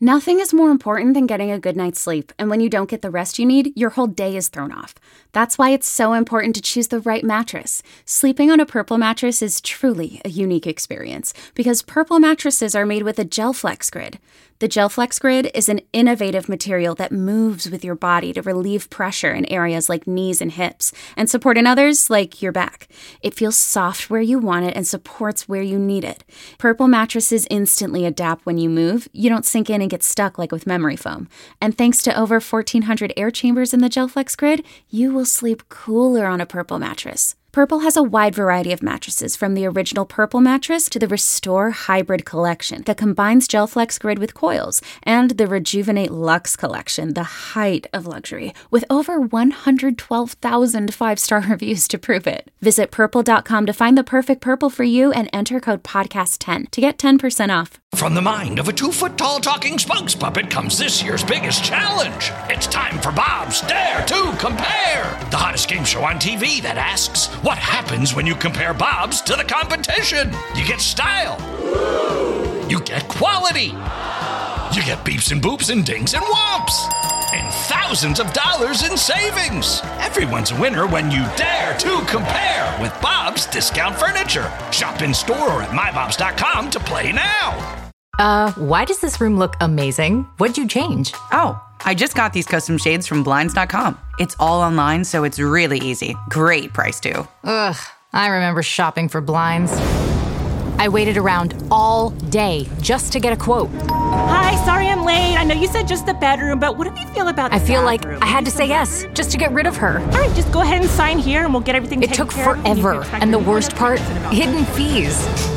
Nothing is more important than getting a good night's sleep, and when you don't get the rest you need, your whole day is thrown off. That's why it's so important to choose the right mattress. Sleeping on a Purple mattress is truly a unique experience, because Purple mattresses are made with a GelFlex Grid. The GelFlex Grid is an innovative material that moves with your body to relieve pressure in areas like knees and hips, and support in others like your back. It feels soft where you want it and supports where you need it. Purple mattresses instantly adapt when you move. You don't sink in and get stuck like with memory foam. And thanks to over 1,400 air chambers in the GelFlex Grid, you will sleep cooler on a Purple mattress. Purple has a wide variety of mattresses, from the original Purple mattress to the Restore Hybrid collection that combines GelFlex Grid with coils, and the Rejuvenate Luxe collection, the height of luxury, with over 112,000 five-star reviews to prove it. Visit purple.com to find the perfect Purple for you and enter code podcast10 to get 10% off. From the mind of a 2-foot-tall talking spokes puppet comes this year's biggest challenge. It's time for Bob's Dare to Compare, the hottest game show on TV that asks, what happens when you compare Bob's to the competition? You get style. You get quality. You get beeps and boops and dings and whomps. And thousands of dollars in savings. Everyone's a winner when you dare to compare with Bob's Discount Furniture. Shop in store or at mybobs.com to play now. Why does this room look amazing? What'd you change? Oh, I just got these custom shades from Blinds.com. It's all online, so it's really easy. Great price, too. Ugh, I remember shopping for blinds. I waited around all day just to get a quote. Hi, sorry I'm late. I know you said just the bedroom, but what do you feel about the I feel bathroom? like I had to say yes just to get rid of her. All right, just go ahead and sign here and we'll get everything taken care of. It took forever, and the worst part, hidden fees.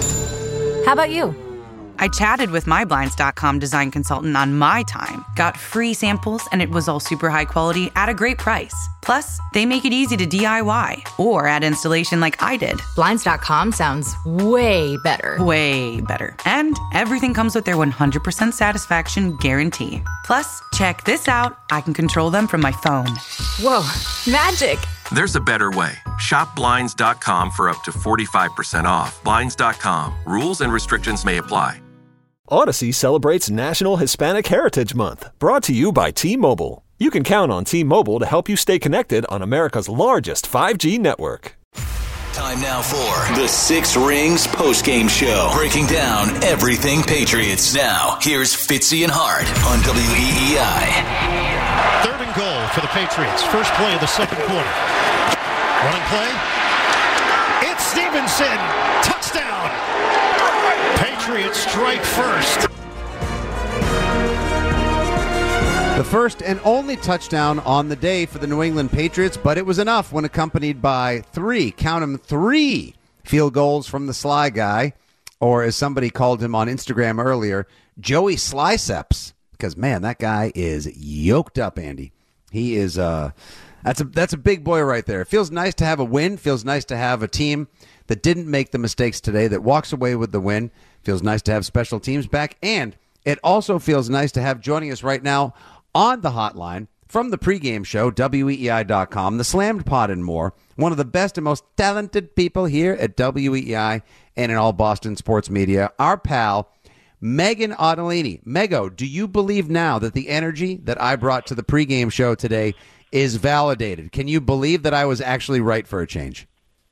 How about you? I chatted with my Blinds.com design consultant on my time, got free samples, and it was all super high quality at a great price. Plus, they make it easy to DIY or add installation like I did. Blinds.com sounds way better. Way better. And everything comes with their 100% satisfaction guarantee. Plus, check this out. I can control them from my phone. Whoa, magic. There's a better way. Shop Blinds.com for up to 45% off. Blinds.com. Rules and restrictions may apply. Odyssey celebrates National Hispanic Heritage Month, brought to you by T-Mobile. You can count on T-Mobile to help you stay connected on America's largest 5G network. Time now for the Six Rings postgame show, breaking down everything Patriots. Now, here's Fitzy and Hart on WEEI. 3rd and goal for the Patriots. First play of the second quarter. Running play. It's Stevenson. Touchdown. Patriots strike first. The first and only touchdown on the day for the New England Patriots, but it was enough when accompanied by three field goals from the Sly Guy, or as somebody called him on Instagram earlier, Joey Slyceps, because, man, that guy is yoked up, Andy. He is that's a big boy right there. It feels nice to have a win. Feels nice to have a team that didn't make the mistakes today, that walks away with the win. Feels nice to have special teams back, and it also feels nice to have joining us right now on the hotline from the pregame show, WEEI.com, the Slammed Pod and more, one of the best and most talented people here at WEEI and in all Boston sports media, our pal, Megan Ottolini. Mego, do you believe now that the energy that I brought to the pregame show today is validated? Can you believe that I was actually right for a change?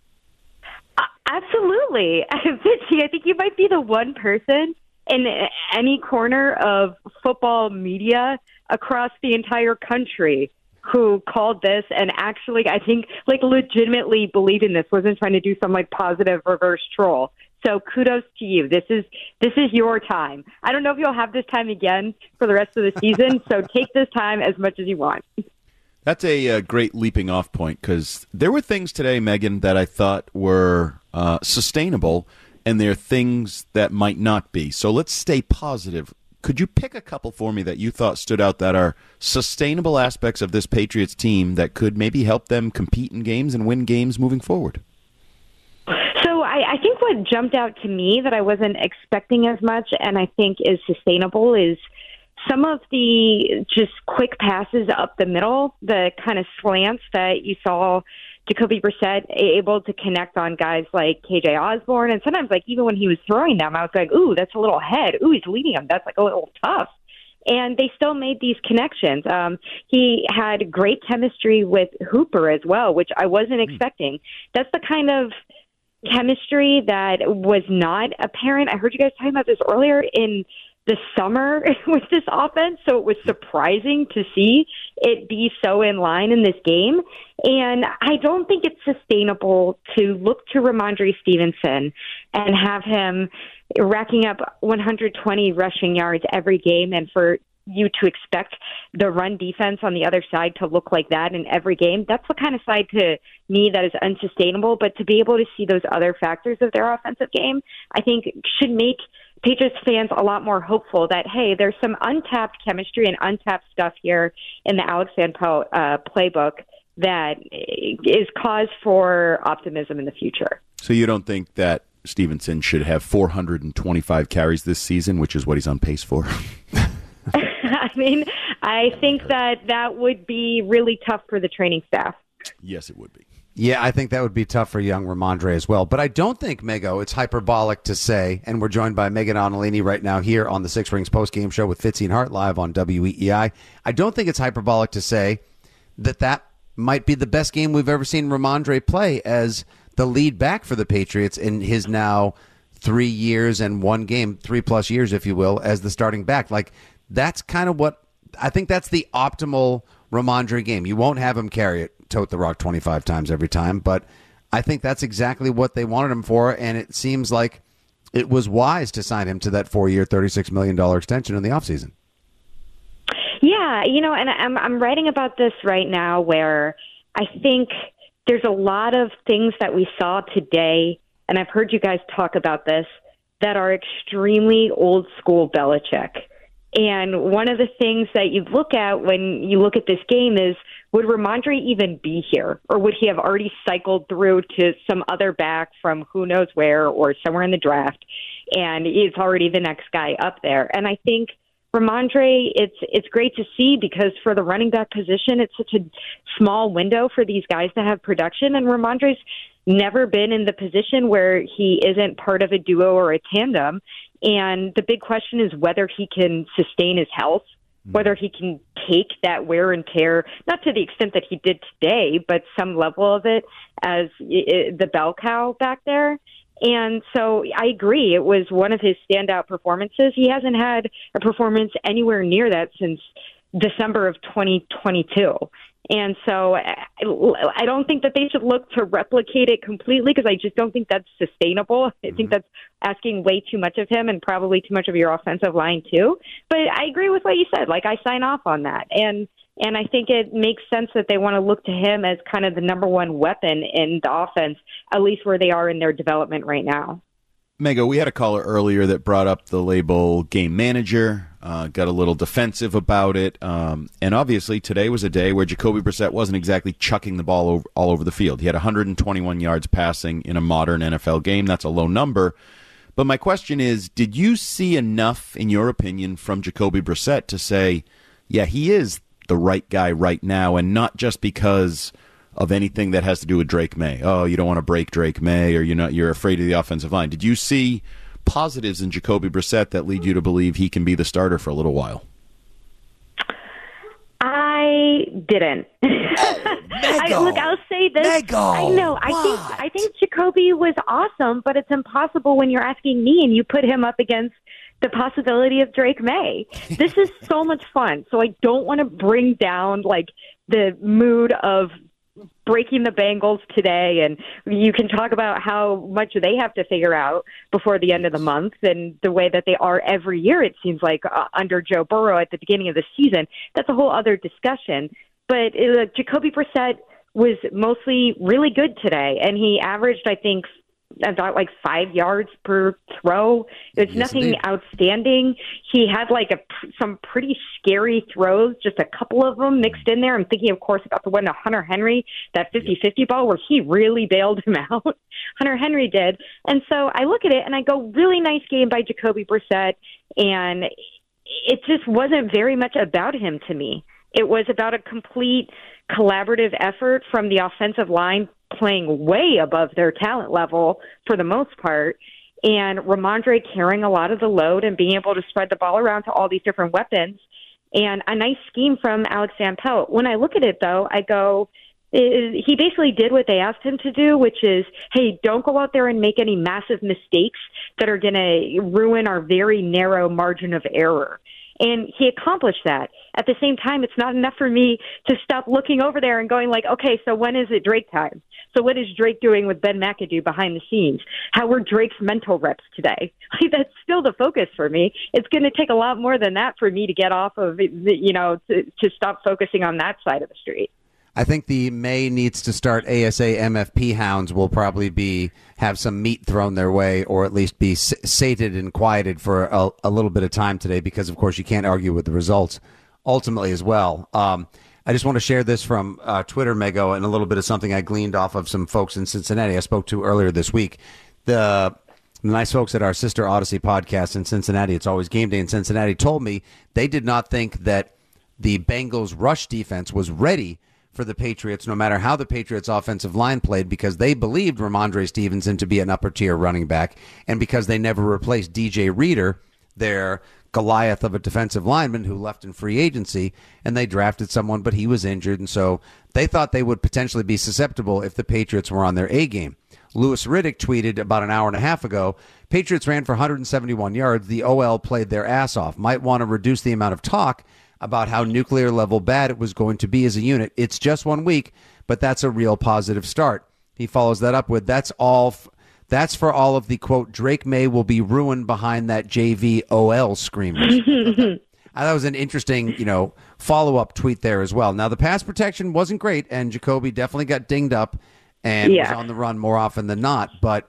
Absolutely. I think you might be the one person in any corner of football media across the entire country who called this and actually, I think, legitimately believed in this, wasn't trying to do some positive reverse troll. So kudos to you. This is your time. I don't know if you'll have this time again for the rest of the season, so take this time as much as you want. That's a great leaping off point, because there were things today, Megan, that I thought were sustainable, and there are things that might not be. So let's stay positive. Could you pick a couple for me that you thought stood out that are sustainable aspects of this Patriots team that could maybe help them compete in games and win games moving forward? So I think what jumped out to me that I wasn't expecting as much and I think is sustainable is some of the just quick passes up the middle, the kind of slants that you saw Jacoby Brissett able to connect on guys like KJ Osborne. And sometimes, even when he was throwing them, I was like, ooh, that's a little head. Ooh, he's leading him. That's a little tough. And they still made these connections. He had great chemistry with Hooper as well, which I wasn't expecting. That's the kind of chemistry that was not apparent. I heard you guys talking about this earlier in the summer with this offense, so it was surprising to see it be so in line in this game. And I don't think it's sustainable to look to Ramondre Stevenson and have him racking up 120 rushing yards every game, and for you to expect the run defense on the other side to look like that in every game. That's the kind of side to me that is unsustainable. But to be able to see those other factors of their offensive game, I think should make Patriots fans a lot more hopeful that, hey, there's some untapped chemistry and untapped stuff here in the Alex Van Pelt playbook that is cause for optimism in the future. So you don't think that Stevenson should have 425 carries this season, which is what he's on pace for? I mean, I think that would be really tough for the training staff. Yes, it would be. Yeah, I think that would be tough for young Ramondre as well. But I don't think, Mego, it's hyperbolic to say, and we're joined by Megan Onolini right now here on the Six Rings postgame show with Fitzy and Hart live on WEEI. I don't think it's hyperbolic to say that might be the best game we've ever seen Ramondre play as the lead back for the Patriots in his now 3 years and one game, 3+ years, if you will, as the starting back. Like, that's kind of what I think that's the optimal Ramondre game. You won't have him carry it, tote the rock 25 times every time, but I think that's exactly what they wanted him for, and it seems like it was wise to sign him to that 4-year, $36 million extension in the offseason. Yeah, and I'm writing about this right now where I think there's a lot of things that we saw today, and I've heard you guys talk about this, that are extremely old school Belichick. And one of the things that you look at when you look at this game is, would Ramondre even be here? Or would he have already cycled through to some other back from who knows where or somewhere in the draft, and is already the next guy up there? And I think Ramondre, it's great to see, because for the running back position, it's such a small window for these guys to have production. And Ramondre's never been in the position where he isn't part of a duo or a tandem. And the big question is whether he can sustain his health, whether he can take that wear and tear, not to the extent that he did today, but some level of it as the bell cow back there. And so I agree. It was one of his standout performances. He hasn't had a performance anywhere near that since December of 2022. And so I don't think that they should look to replicate it completely, because I just don't think that's sustainable. I think that's asking way too much of him, and probably too much of your offensive line too. But I agree with what you said. Like, I sign off on that. And I think it makes sense that they want to look to him as kind of the number one weapon in the offense, at least where they are in their development right now. Mego, we had a caller earlier that brought up the label game manager, got a little defensive about it, and obviously today was a day where Jacoby Brissett wasn't exactly chucking the ball all over the field. He had 121 yards passing in a modern NFL game. That's a low number. But my question is, did you see enough, in your opinion, from Jacoby Brissett to say, yeah, he is the right guy right now, and not just because of anything that has to do with Drake May? Oh, you don't want to break Drake May, or you're afraid of the offensive line. Did you see positives in Jacoby Brissett that lead you to believe he can be the starter for a little while? I didn't. I'll say this. I know. I think Jacoby was awesome, but it's impossible when you're asking me and you put him up against the possibility of Drake May. This is so much fun. So I don't want to bring down like the mood of breaking the Bengals today, and you can talk about how much they have to figure out before the end of the month, and the way that they are every year, it seems like, under Joe Burrow at the beginning of the season. That's a whole other discussion. But Jacoby Brissett was mostly really good today, and he averaged, I think, about like 5 yards per throw. It's nothing outstanding. He had like some pretty scary throws, just a couple of them mixed in there. I'm thinking, of course, about the one to Hunter Henry, that 50-50 ball where he really bailed him out. Hunter Henry did. And so I look at it and I go, really nice game by Jacoby Brissett. And it just wasn't very much about him to me. It was about a complete collaborative effort from the offensive line, playing way above their talent level for the most part, and Ramondre carrying a lot of the load and being able to spread the ball around to all these different weapons. and a nice scheme from Alex Van Pelt. When I look at it, though, I go, he basically did what they asked him to do, which is, hey, don't go out there and make any massive mistakes that are going to ruin our very narrow margin of error. And he accomplished that. At the same time, it's not enough for me to stop looking over there and going like, okay, so when is it Drake time? So what is Drake doing with Ben McAdoo behind the scenes? How were Drake's mental reps today? That's still the focus for me. It's going to take a lot more than that for me to get off of, to stop focusing on that side of the street. I think the May needs to start ASA MFP hounds will probably have some meat thrown their way, or at least be sated and quieted for a little bit of time today, because, of course, you can't argue with the results ultimately as well. I just want to share this from Twitter, Mego, and a little bit of something I gleaned off of some folks in Cincinnati I spoke to earlier this week. The nice folks at our sister Odyssey podcast in Cincinnati, It's Always Game Day in Cincinnati, told me they did not think that the Bengals' rush defense was ready for the Patriots, no matter how the Patriots' offensive line played, because they believed Ramondre Stevenson to be an upper-tier running back, and because they never replaced DJ Reader, their Goliath of a defensive lineman who left in free agency, and they drafted someone, but he was injured, and so they thought they would potentially be susceptible if the Patriots were on their A-game. Louis Riddick tweeted about an hour and a half ago, Patriots ran for 171 yards. The OL played their ass off. Might want to reduce the amount of talk about how nuclear level bad it was going to be as a unit. It's just 1 week, but that's a real positive start. He follows that up with, that's for all of the, quote, Drake May will be ruined behind that JV OL screamers. That was an interesting, follow-up tweet there as well. Now, the pass protection wasn't great, and Jacoby definitely got dinged up and was on the run more often than not. But,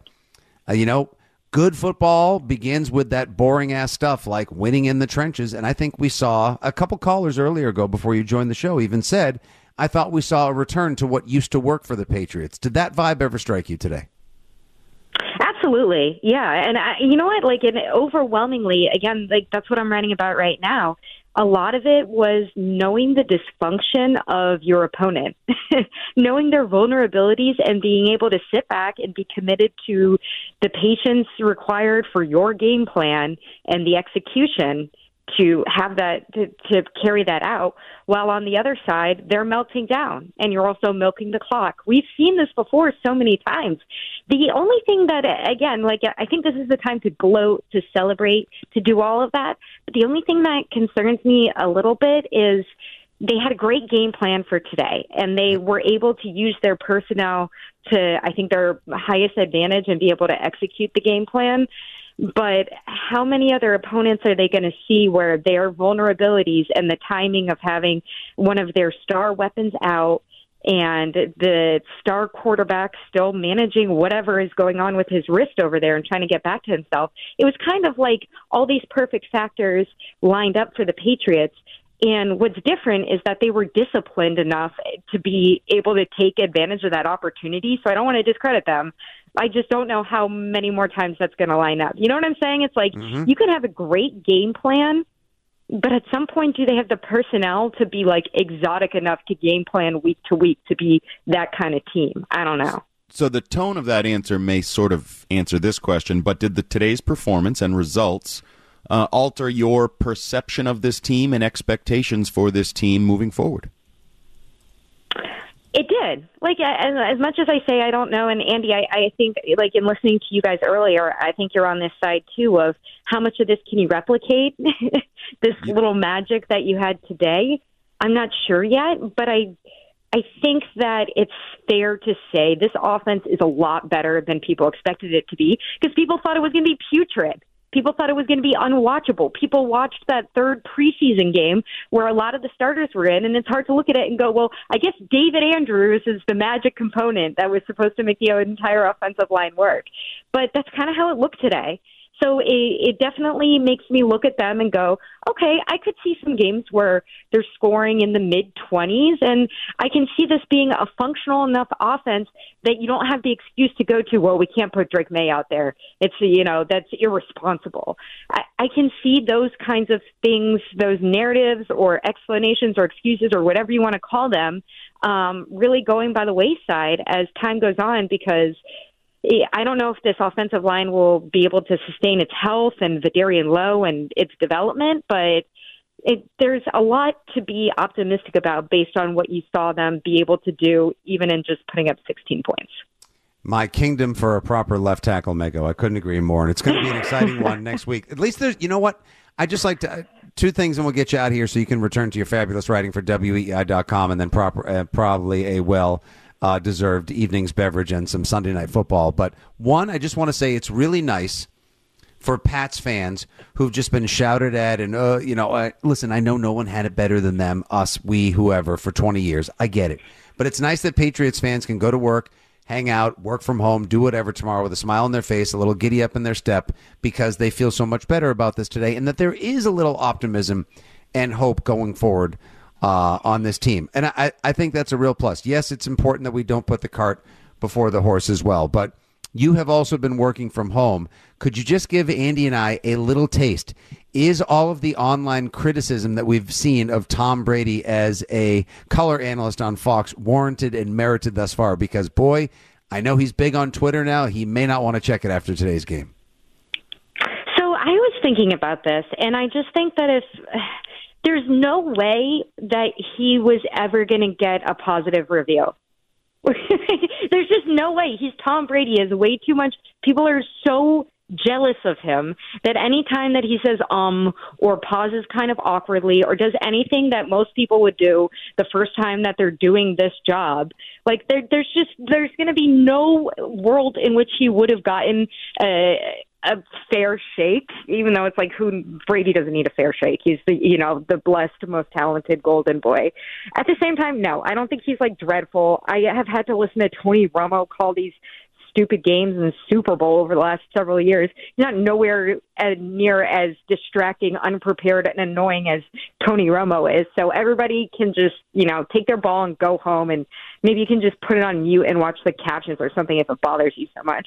good football begins with that boring-ass stuff like winning in the trenches. And I think we saw a couple callers earlier ago before you joined the show even said, I thought we saw a return to what used to work for the Patriots. Did that vibe ever strike you today? Absolutely. Yeah. And you know what? Overwhelmingly, again, that's what I'm writing about right now. A lot of it was knowing the dysfunction of your opponent, knowing their vulnerabilities and being able to sit back and be committed to the patience required for your game plan and the execution to have that, to carry that out, while on the other side, they're melting down and you're also milking the clock. We've seen this before so many times. The only thing that, again, I think this is the time to gloat, to celebrate, to do all of that. But the only thing that concerns me a little bit is they had a great game plan for today, and they were able to use their personnel to, I think, their highest advantage and be able to execute the game plan. But how many other opponents are they going to see where their vulnerabilities and the timing of having one of their star weapons out and the star quarterback still managing whatever is going on with his wrist over there and trying to get back to himself? It was kind of like all these perfect factors lined up for the Patriots. And what's different is that they were disciplined enough to be able to take advantage of that opportunity. So I don't want to discredit them. I just don't know how many more times that's going to line up. You know what I'm saying? It's like you could have a great game plan, but at some point, do they have the personnel to be exotic enough to game plan week to week to be that kind of team? I don't know. So the tone of that answer may sort of answer this question, but did today's performance and results alter your perception of this team and expectations for this team moving forward? It did. As much as I say I don't know, and Andy, I think, in listening to you guys earlier, I think you're on this side, too, of how much of this can you replicate, this little magic that you had today. I'm not sure yet, but I think that it's fair to say this offense is a lot better than people expected it to be, because people thought it was going to be putrid. People thought it was going to be unwatchable. People watched that third preseason game where a lot of the starters were in, and it's hard to look at it and go, well, I guess David Andrews is the magic component that was supposed to make the entire offensive line work. But that's kind of how it looked today. So it definitely makes me look at them and go, okay, I could see some games where they're scoring in the mid-20s, and I can see this being a functional enough offense that you don't have the excuse to go to, well, we can't put Drake May out there. It's, that's irresponsible. I can see those kinds of things, those narratives or explanations or excuses or whatever you want to call them, really going by the wayside as time goes on, because I don't know if this offensive line will be able to sustain its health and Vidarian Lowe and its development, but there's a lot to be optimistic about based on what you saw them be able to do, even in just putting up 16 points. My kingdom for a proper left tackle, Mego. I couldn't agree more. And it's going to be an exciting one next week. At least there's, you know what? I just like to, two things, and we'll get you out of here so you can return to your fabulous writing for WEEI.com and then probably a well-deserved evening's beverage and some Sunday Night Football. But one, I just want to say it's really nice for Pats fans who've just been shouted at and, listen, I know no one had it better than them, us, we, whoever, for 20 years. I get it. But it's nice that Patriots fans can go to work, hang out, work from home, do whatever tomorrow with a smile on their face, a little giddy up in their step because they feel so much better about this today, and that there is a little optimism and hope going forward on this team. And I think that's a real plus. Yes, it's important that we don't put the cart before the horse as well, but you have also been working from home. Could you just give Andy and I a little taste? Is all of the online criticism that we've seen of Tom Brady as a color analyst on Fox warranted and merited thus far? Because, boy, I know he's big on Twitter now. He may not want to check it after today's game. So I was thinking about this, and I just think that if there's no way that he was ever going to get a positive review. There's just no way. He's Tom Brady. He has way too much. People are so jealous of him that any time that he says or pauses kind of awkwardly or does anything that most people would do the first time that they're doing this job, like there's going to be no world in which he would have gotten a fair shake, even though it's like Brady doesn't need a fair shake. He's the blessed, most talented golden boy. At the same time, no, I don't think he's like dreadful. I have had to listen to Tony Romo call these stupid games in the Super Bowl over the last several years. He's not nowhere near as distracting, unprepared, and annoying as Tony Romo is. So everybody can just, take their ball and go home, and maybe you can just put it on mute and watch the captions or something if it bothers you so much.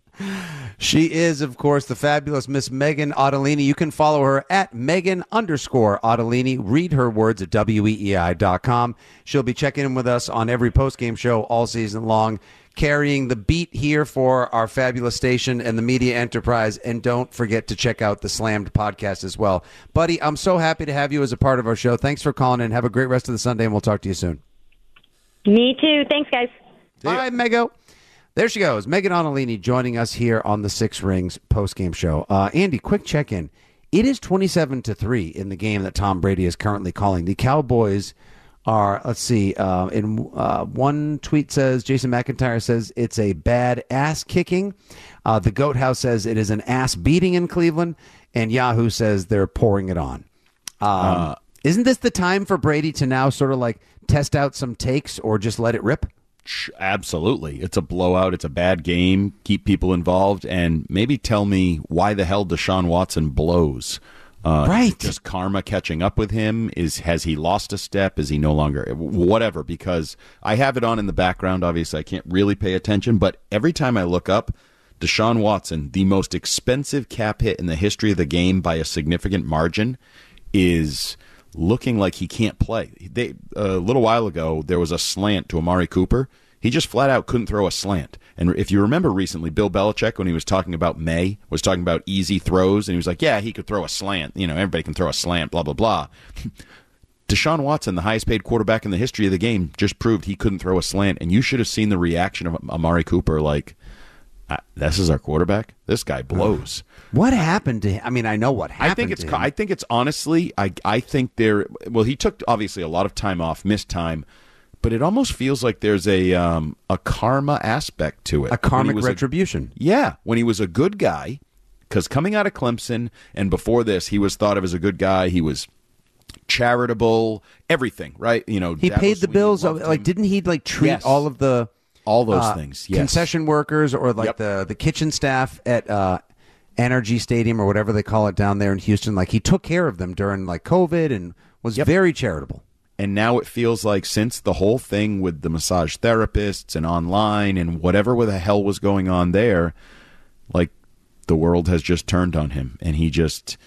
She is, of course, the fabulous Miss Megan Ottolini. You can follow her at Megan_Ottolini. Read her words at WEEI.com. She'll be checking in with us on every postgame show all season long, carrying the beat here for our fabulous station and the media enterprise. And don't forget to check out the Slammed podcast as well. Buddy, I'm so happy to have you as a part of our show. Thanks for calling in. Have a great rest of the Sunday, and we'll talk to you soon. Me too. Thanks, guys. Bye, Mego. There she goes, Megan Ottolini joining us here on the Six Rings postgame show. Andy, quick check-in. It is 27-3 in the game that Tom Brady is currently calling. The Cowboys are, one tweet says, Jason McIntyre says it's a bad ass kicking. The Goat House says it is an ass beating in Cleveland. And Yahoo says they're pouring it on. Isn't this the time for Brady to now sort of like test out some takes or just let it rip? Absolutely. It's a blowout. It's a bad game. Keep people involved and maybe tell me why the hell Deshaun Watson blows. Right. Just karma catching up with him? Has he lost a step? Is he no longer? Whatever, because I have it on in the background. Obviously, I can't really pay attention, but every time I look up, Deshaun Watson, the most expensive cap hit in the history of the game by a significant margin, is looking like he can't play. A little while ago, there was a slant to Amari Cooper. He just flat out couldn't throw a slant. And if you remember recently, Bill Belichick, when he was talking about May, was talking about easy throws, and he was like, yeah, he could throw a slant. Everybody can throw a slant, blah, blah, blah. Deshaun Watson, the highest paid quarterback in the history of the game, just proved he couldn't throw a slant. And you should have seen the reaction of Amari Cooper, like, this is our quarterback? This guy blows. What happened to him? I mean, I know what happened to him. I think it's honestly, I think he took obviously a lot of time off, missed time, but it almost feels like there's a karma aspect to it. A karmic retribution. When he was a good guy, because coming out of Clemson and before this, he was thought of as a good guy. He was charitable, everything, right? He paid the bills. Didn't he treat all of the those things, yes. Concession workers or the kitchen staff at NRG Stadium or whatever they call it down there in Houston? Like, he took care of them during COVID and was very charitable. And now it feels like since the whole thing with the massage therapists and online and whatever the hell was going on there, like, the world has just turned on him, and he's just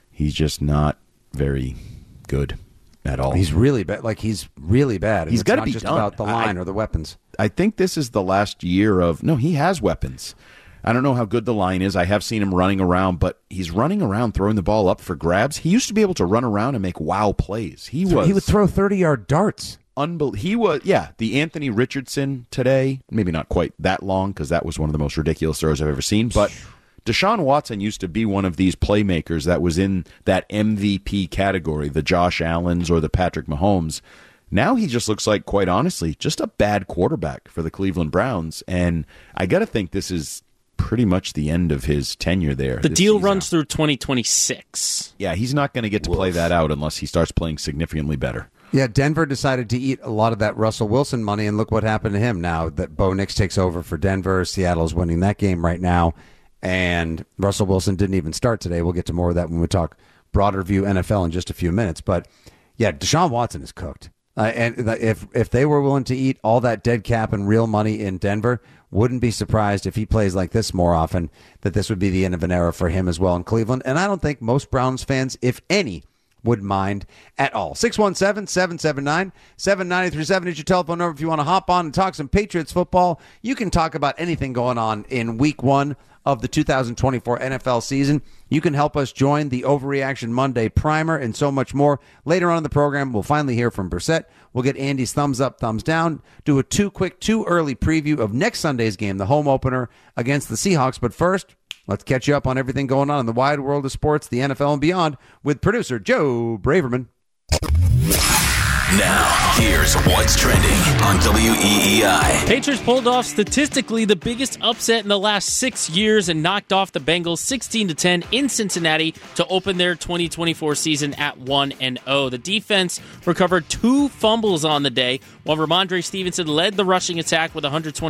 not very good at all. He's really bad. He's really bad. He's got to be just done. about the line or the weapons. I think this is the last year of no. He has weapons. I don't know how good the line is. I have seen him running around, but he's running around throwing the ball up for grabs. He used to be able to run around and make wow plays. He would throw 30-yard darts. The Anthony Richardson today, maybe not quite that long because that was one of the most ridiculous throws I've ever seen, but Deshaun Watson used to be one of these playmakers that was in that MVP category, the Josh Allens or the Patrick Mahomes. Now he just looks like, quite honestly, just a bad quarterback for the Cleveland Browns, and I got to think this is pretty much the end of his tenure there. The deal runs through 2026. Yeah, he's not going to get to play that out unless he starts playing significantly better. Yeah, Denver decided to eat a lot of that Russell Wilson money, and look what happened to him now that Bo Nix takes over for Denver. Seattle's winning that game right now, and Russell Wilson didn't even start today. We'll get to more of that when we talk broader view NFL in just a few minutes. But, yeah, Deshaun Watson is cooked. And if they were willing to eat all that dead cap and real money in Denver, wouldn't be surprised if he plays like this more often, that this would be the end of an era for him as well in Cleveland. And I don't think most Browns fans, if any, would mind at all. 617-779-7937 is your telephone number if you want to hop on and talk some Patriots football. You can talk about anything going on in week 1 of the 2024 NFL season. You can help us join the Overreaction Monday primer and so much more. Later on in the program, we'll finally hear from Brissett. We'll get Andy's thumbs up, thumbs down, do a too early preview of next Sunday's game, the home opener against the Seahawks. But first, let's catch you up on everything going on in the wide world of sports, the NFL and beyond, with producer Joe Braverman. Now, here's what's trending on WEEI. Patriots pulled off statistically the biggest upset in the last 6 years and knocked off the Bengals 16-10 in Cincinnati to open their 2024 season at 1-0. The defense recovered 2 fumbles on the day, while Ramondre Stevenson led the rushing attack with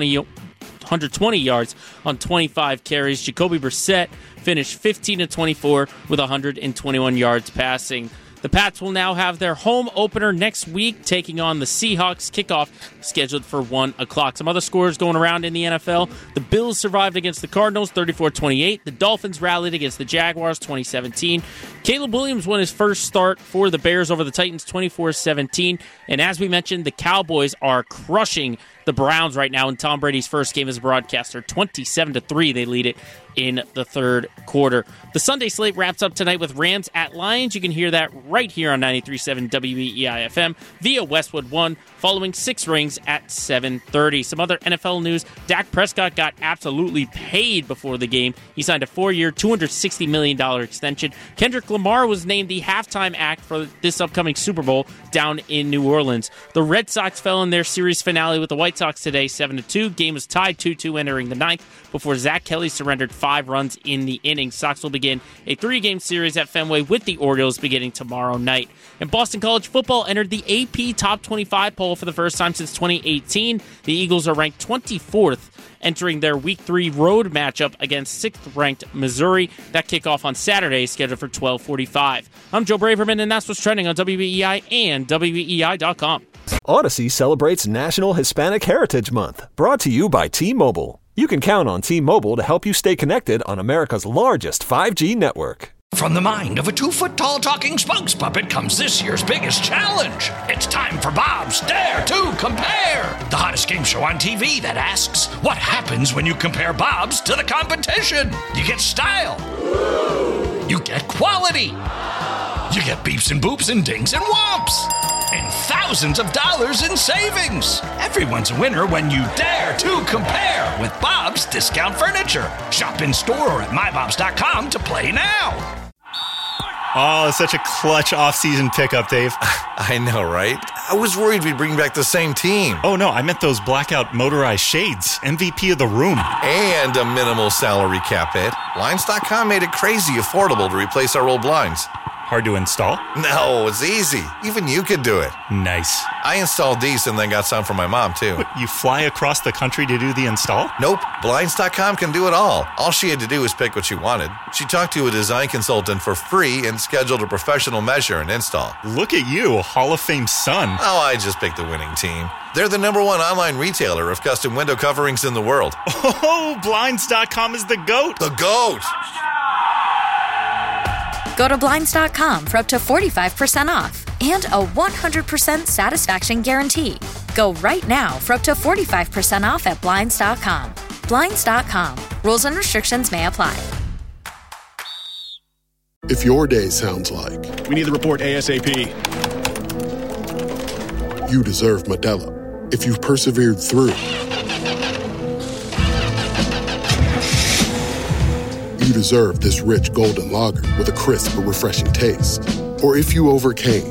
120 yards on 25 carries. Jacoby Brissett finished 15-24 with 121 yards passing. The Pats will now have their home opener next week, taking on the Seahawks. Kickoff scheduled for 1 o'clock. Some other scores going around in the NFL. The Bills survived against the Cardinals, 34-28. The Dolphins rallied against the Jaguars, 2017. Caleb Williams won his first start for the Bears over the Titans, 24-17. And as we mentioned, the Cowboys are crushing the Browns right now in Tom Brady's first game as a broadcaster. 27-3, they lead it in the third quarter. The Sunday slate wraps up tonight with Rams at Lions. You can hear that right here on 93.7 WEEI FM via Westwood One, following 6 Rings at 7:30. Some other NFL news. Dak Prescott got absolutely paid before the game. He signed a 4-year, $260 million extension. Kendrick Lamar was named the halftime act for this upcoming Super Bowl down in New Orleans. The Red Sox fell in their series finale with the White Sox today, 7-2. Game was tied 2-2 entering the 9th before Zach Kelly surrendered 5 runs in the inning. Sox will begin a 3-game series at Fenway with the Orioles beginning tomorrow night. And Boston College football entered the AP Top 25 poll for the first time since 2018. The Eagles are ranked 24th, entering their Week 3 road matchup against 6th-ranked Missouri. That kickoff on Saturday is scheduled for 12:45. I'm Joe Braverman, and that's what's trending on WEEI and WEEI.com. Odyssey celebrates National Hispanic Heritage Month, brought to you by T-Mobile. You can count on T-Mobile to help you stay connected on America's largest 5G network. From the mind of a 2-foot-tall talking spokes puppet comes this year's biggest challenge. It's time for Bob's Dare to Compare, the hottest game show on TV that asks, what happens when you compare Bob's to the competition? You get style. You get quality. You get beeps and boops and dings and whomps. And thousands of dollars in savings. Everyone's a winner when you dare to compare with Bob's Discount Furniture. Shop in store or at mybobs.com to play now. Oh, such a clutch off-season pickup, Dave. I know, right? I was worried we'd bring back the same team. Oh, no, I meant those blackout motorized shades. MVP of the room. And a minimal salary cap hit. Blinds.com made it crazy affordable to replace our old blinds. Hard to install? No, it's easy. Even you could do it. Nice. I installed these and then got some for my mom, too. What, you fly across the country to do the install? Nope. Blinds.com can do it all. All she had to do was pick what she wanted. She talked to a design consultant for free and scheduled a professional measure and install. Look at you, Hall of Fame son. Oh, I just picked the winning team. They're the #1 online retailer of custom window coverings in the world. Oh, Blinds.com is the GOAT. The GOAT! Go to Blinds.com for up to 45% off and a 100% satisfaction guarantee. Go right now for up to 45% off at Blinds.com. Blinds.com. Rules and restrictions may apply. If your day sounds like We need the report ASAP. you deserve Modelo. If you've persevered through, you deserve this rich golden lager with a crisp but refreshing taste. Or if you overcame,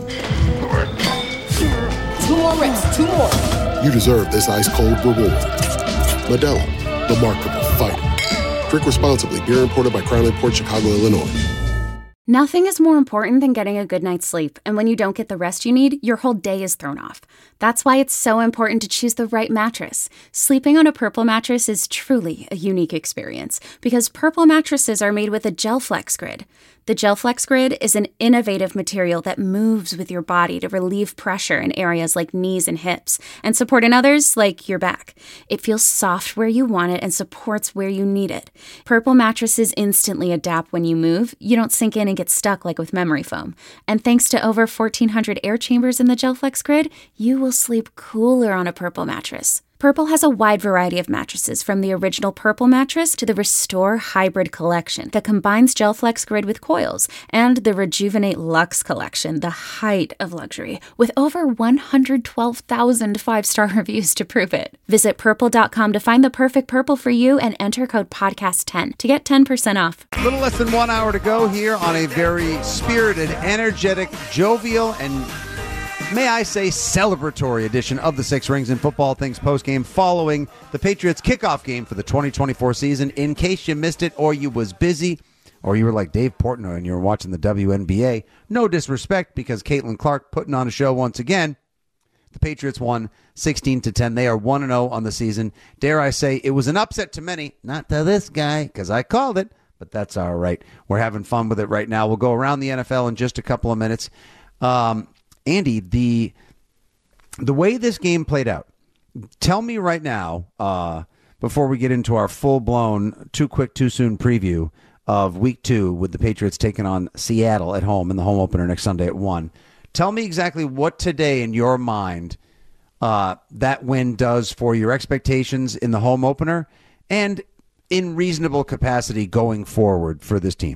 2 more reps, 2 more. you deserve this ice-cold reward. Modelo, the Markable Fighter. Drink responsibly. Beer imported by Crown Imports, Chicago, Illinois. Nothing is more important than getting a good night's sleep, and when you don't get the rest you need, your whole day is thrown off. That's why it's so important to choose the right mattress. Sleeping on a Purple mattress is truly a unique experience, because Purple mattresses are made with a GelFlex Grid. The GelFlex Grid is an innovative material that moves with your body to relieve pressure in areas like knees and hips, and support in others like your back. It feels soft where you want it and supports where you need it. Purple mattresses instantly adapt when you move. You don't sink in and get stuck like with memory foam. And thanks to over 1,400 air chambers in the GelFlex Grid, you will sleep cooler on a Purple mattress. Purple has a wide variety of mattresses, from the original Purple mattress to the Restore Hybrid collection that combines GelFlex Grid with coils, and the Rejuvenate Luxe collection, the height of luxury, with over 112,000 five-star reviews to prove it. Visit Purple.com to find the perfect Purple for you and enter code PODCAST10 to get 10% off. A little less than 1 hour to go here on a very spirited, energetic, jovial, and may I say celebratory edition of the Six Rings and Football Things postgame following the Patriots kickoff game for the 2024 season. In case you missed it, or you was busy, or you were like Dave Portnoy and you were watching the WNBA, no disrespect, because Caitlin Clark putting on a show once again. The Patriots won 16-10. They are 1-0 on the season. Dare I say, it was an upset to many, not to this guy, because I called it, but that's all right. We're having fun with it right now. We'll go around the NFL in just a couple of minutes. Andy, the way this game played out, tell me right now, before we get into our full-blown, too quick, too soon preview of Week 2 with the Patriots taking on Seattle at home in the home opener next Sunday at 1. Tell me exactly what today, in your mind, that win does for your expectations in the home opener and in reasonable capacity going forward for this team.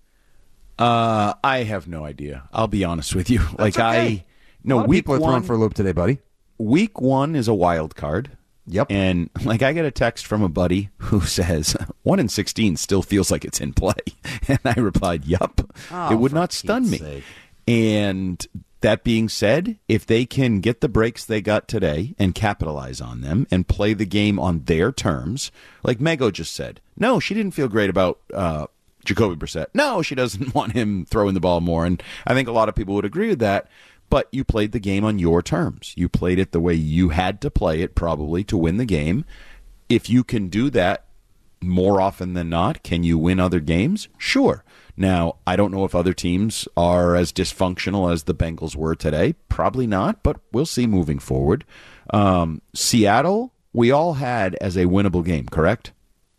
I have no idea. I'll be honest with you. That's okay. Week people are one, thrown for a loop today, buddy. Week 1 is a wild card. Yep. And I got a text from a buddy who says 1-16 still feels like it's in play. And I replied, yup. It would not stun me. Sake. And that being said, if they can get the breaks they got today and capitalize on them and play the game on their terms, like Mego just said, no, she didn't feel great about Jacoby Brissett. No, she doesn't want him throwing the ball more. And I think a lot of people would agree with that. But you played the game on your terms. You played it the way you had to play it, probably, to win the game. If you can do that more often than not, can you win other games? Sure. Now, I don't know if other teams are as dysfunctional as the Bengals were today. Probably not, but we'll see moving forward. We all had as a winnable game, correct?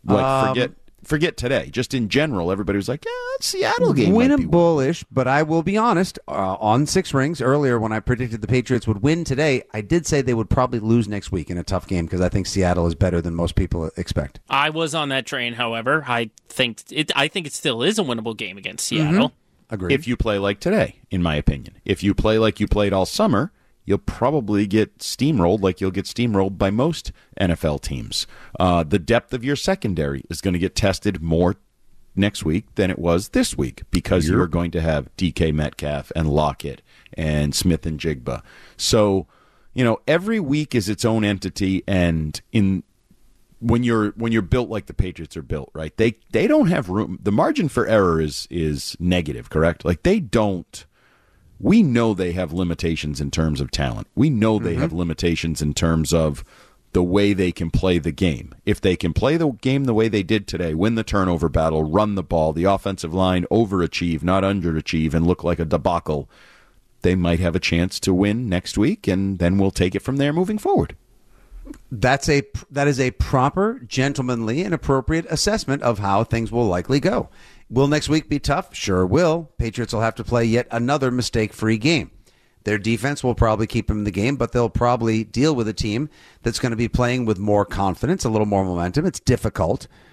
Forget today. Just in general, everybody was like, yeah, that Seattle game might be bullish, but I will be honest. On Six Rings, earlier when I predicted the Patriots would win today, I did say they would probably lose next week in a tough game because I think Seattle is better than most people expect. I was on that train, however. I think it still is a winnable game against Seattle. Mm-hmm. Agreed. If you play like today, in my opinion. If you play like you played all summer, you'll probably get steamrolled like you'll get steamrolled by most NFL teams. The depth of your secondary is going to get tested more next week than it was this week because you're going to have DK Metcalf and Lockett and Smith and Jigba. So, every week is its own entity, and when you're built like the Patriots are built, right? They don't have room. The margin for error is negative, correct? Like they don't. We know they have limitations in terms of talent. We know they have limitations in terms of the way they can play the game. If they can play the game the way they did today, win the turnover battle, run the ball, the offensive line overachieve, not underachieve, and look like a debacle, they might have a chance to win next week, and then we'll take it from there moving forward. That is a proper, gentlemanly, and appropriate assessment of how things will likely go. Will next week be tough? Sure will. Patriots will have to play yet another mistake-free game. Their defense will probably keep them in the game, but they'll probably deal with a team that's going to be playing with more confidence, a little more momentum. It's difficult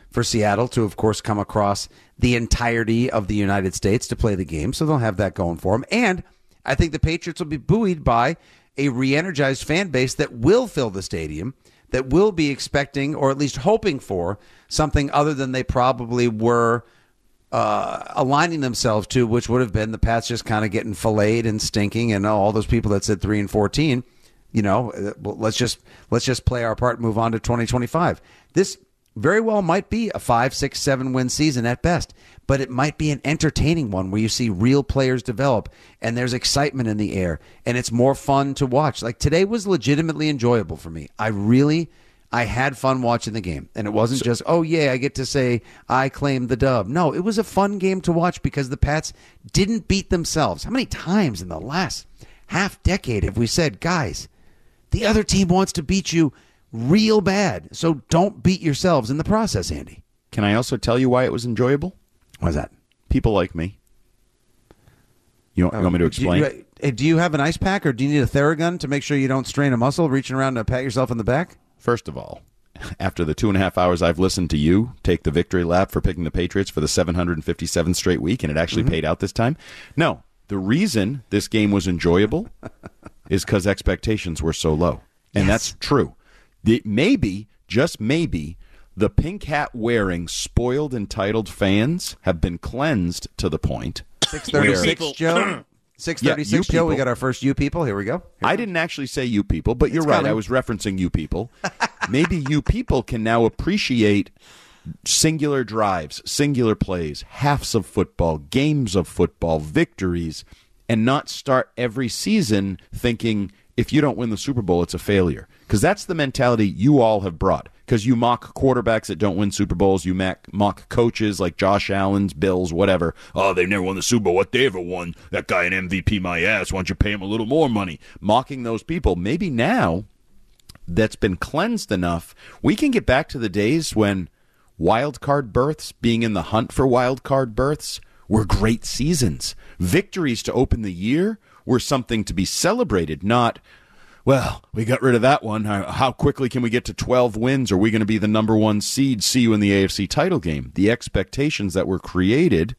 for Seattle to, of course, come across the entirety of the United States to play the game, so they'll have that going for them. And I think the Patriots will be buoyed by a re-energized fan base that will fill the stadium, that will be expecting or at least hoping for something other than they probably were aligning themselves to, which would have been the Pats just kind of getting filleted and stinking, and all those people that said 3-14, let's just play our part and move on to 2025. This very well might be a 5, 6, 7 win season at best, but it might be an entertaining one where you see real players develop and there's excitement in the air and it's more fun to watch. Like today was legitimately enjoyable for me. I had fun watching the game, and it wasn't just, oh yeah, I get to say I claimed the dub. No, it was a fun game to watch because the Pats didn't beat themselves. How many times in the last half decade have we said, guys, the other team wants to beat you real bad, so don't beat yourselves in the process, Andy. Can I also tell you why it was enjoyable? Why's that? People like me. You want me to explain? Do you have an ice pack, or do you need a Theragun to make sure you don't strain a muscle reaching around to pat yourself in the back? First of all, after the 2.5 hours I've listened to you take the victory lap for picking the Patriots for the 757th straight week, and it actually paid out this time. No, the reason this game was enjoyable is because expectations were so low. And that's true. Maybe, just maybe, the pink hat wearing, spoiled, entitled fans have been cleansed to the point. 636, Joe. 636, Joe. We got our first you people. Here we go. I didn't actually say you people, but you're right. I was referencing you people. Maybe you people can now appreciate singular drives, singular plays, halves of football, games of football, victories, and not start every season thinking if you don't win the Super Bowl, it's a failure. Because that's the mentality you all have brought. Because you mock quarterbacks that don't win Super Bowls. You mock coaches like Josh Allen's, Bills, whatever. Oh, they've never won the Super Bowl. What they ever won? That guy an MVP my ass. Why don't you pay him a little more money? Mocking those people. Maybe now that's been cleansed enough, we can get back to the days when wild card berths, being in the hunt for wild card berths, were great seasons. Victories to open the year were something to be celebrated, not, well, we got rid of that one. How quickly can we get to 12 wins? Are we going to be the number one seed? See you in the AFC title game. The expectations that were created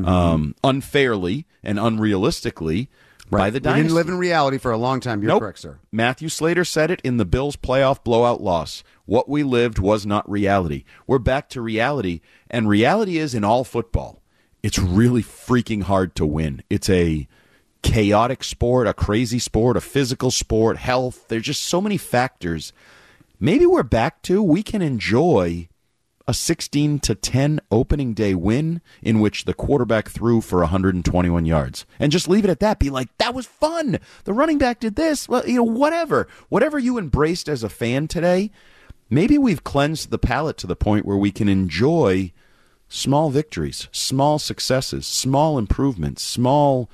unfairly and unrealistically by the dynasty. We didn't live in reality for a long time. You're correct, sir. Matthew Slater said it in the Bills' playoff blowout loss. What we lived was not reality. We're back to reality, and reality is in all football. It's really freaking hard to win. It's a chaotic sport, a crazy sport, a physical sport, health. There's just so many factors. Maybe we're back to we can enjoy a 16-10 opening day win in which the quarterback threw for 121 yards and just leave it at that. Be like, that was fun. The running back did this. Well, whatever you embraced as a fan today, maybe we've cleansed the palate to the point where we can enjoy small victories, small successes, small improvements, small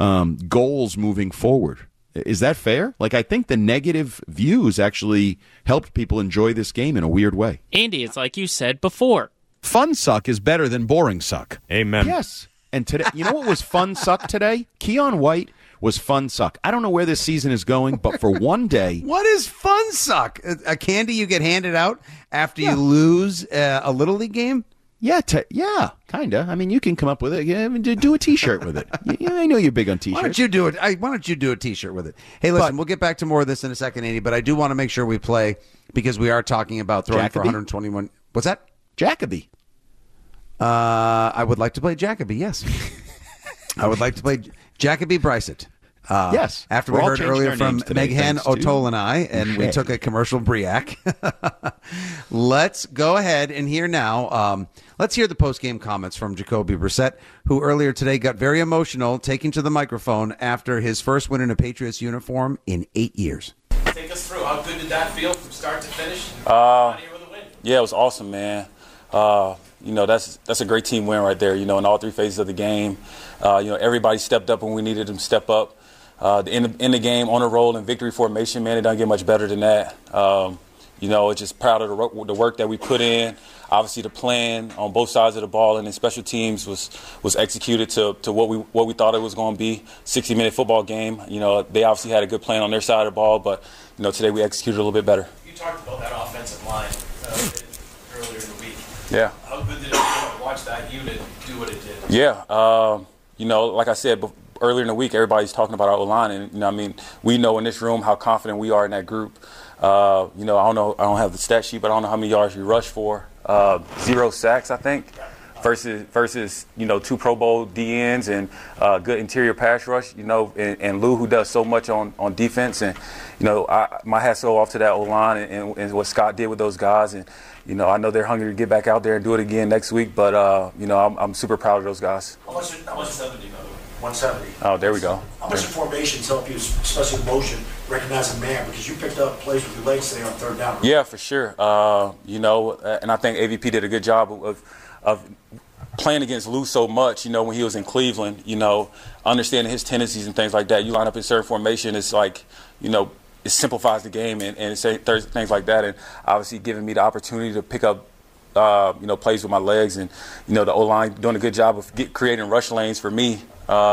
goals moving forward. Is that fair? I think the negative views actually helped people enjoy this game in a weird way. Andy, it's like you said before. Fun suck is better than boring suck. Amen. Yes. And today, you know what was fun suck today? Keon White was fun suck. I don't know where this season is going, but for one day. What is fun suck? A candy you get handed out after you lose a Little League game? Yeah, kind of. I mean, you can come up with it. Yeah, do a T-shirt with it. I know you're big on T-shirts. Why don't you do a T-shirt with it? Hey, listen, we'll get back to more of this in a second, Andy, but I do want to make sure we play because we are talking about throwing for 121. What's that? Jacoby. I would like to play Jacoby, yes. I would like to play Jacoby Brissett. Yes. After we heard earlier from Meghan O'Toole and I, and we took a commercial Briac. Let's go ahead and hear now. Let's hear the post-game comments from Jacoby Brissett, who earlier today got very emotional, taking to the microphone after his first win in a Patriots uniform in 8 years. Take us through. How good did that feel from start to finish? Yeah, it was awesome, man. That's a great team win right there, in all three phases of the game. Everybody stepped up when we needed them to step up. In the game, on a roll in victory formation, man, it doesn't get much better than that. Just proud of the work that we put in. Obviously, the plan on both sides of the ball and in special teams was executed to what we thought it was going to be. 60-minute football game. They obviously had a good plan on their side of the ball, but today we executed a little bit better. You talked about that offensive line earlier in the week. Yeah. How good did it watch that unit do what it did? Yeah. Like I said earlier in the week, everybody's talking about our O-line, and we know in this room how confident we are in that group. I don't have the stat sheet, but I don't know how many yards we rushed for. 0 sacks, I think, versus 2 Pro Bowl DNs and good interior pass rush. And Lou, who does so much on defense, and my hat's so off to that O-line and what Scott did with those guys, and I know they're hungry to get back out there and do it again next week. But I'm super proud of those guys. How much 170, by the way? 170. Oh, there we go. How much formations help you, especially in motion, recognizing man? Because you picked up plays with your legs today on third down. Yeah, for sure. And I think AVP did a good job of playing against Lou so much, when he was in Cleveland, understanding his tendencies and things like that. You line up in certain formation, it's like, it simplifies the game and things like that. And obviously giving me the opportunity to pick up plays with my legs, and the O-line doing a good job of creating rush lanes for me.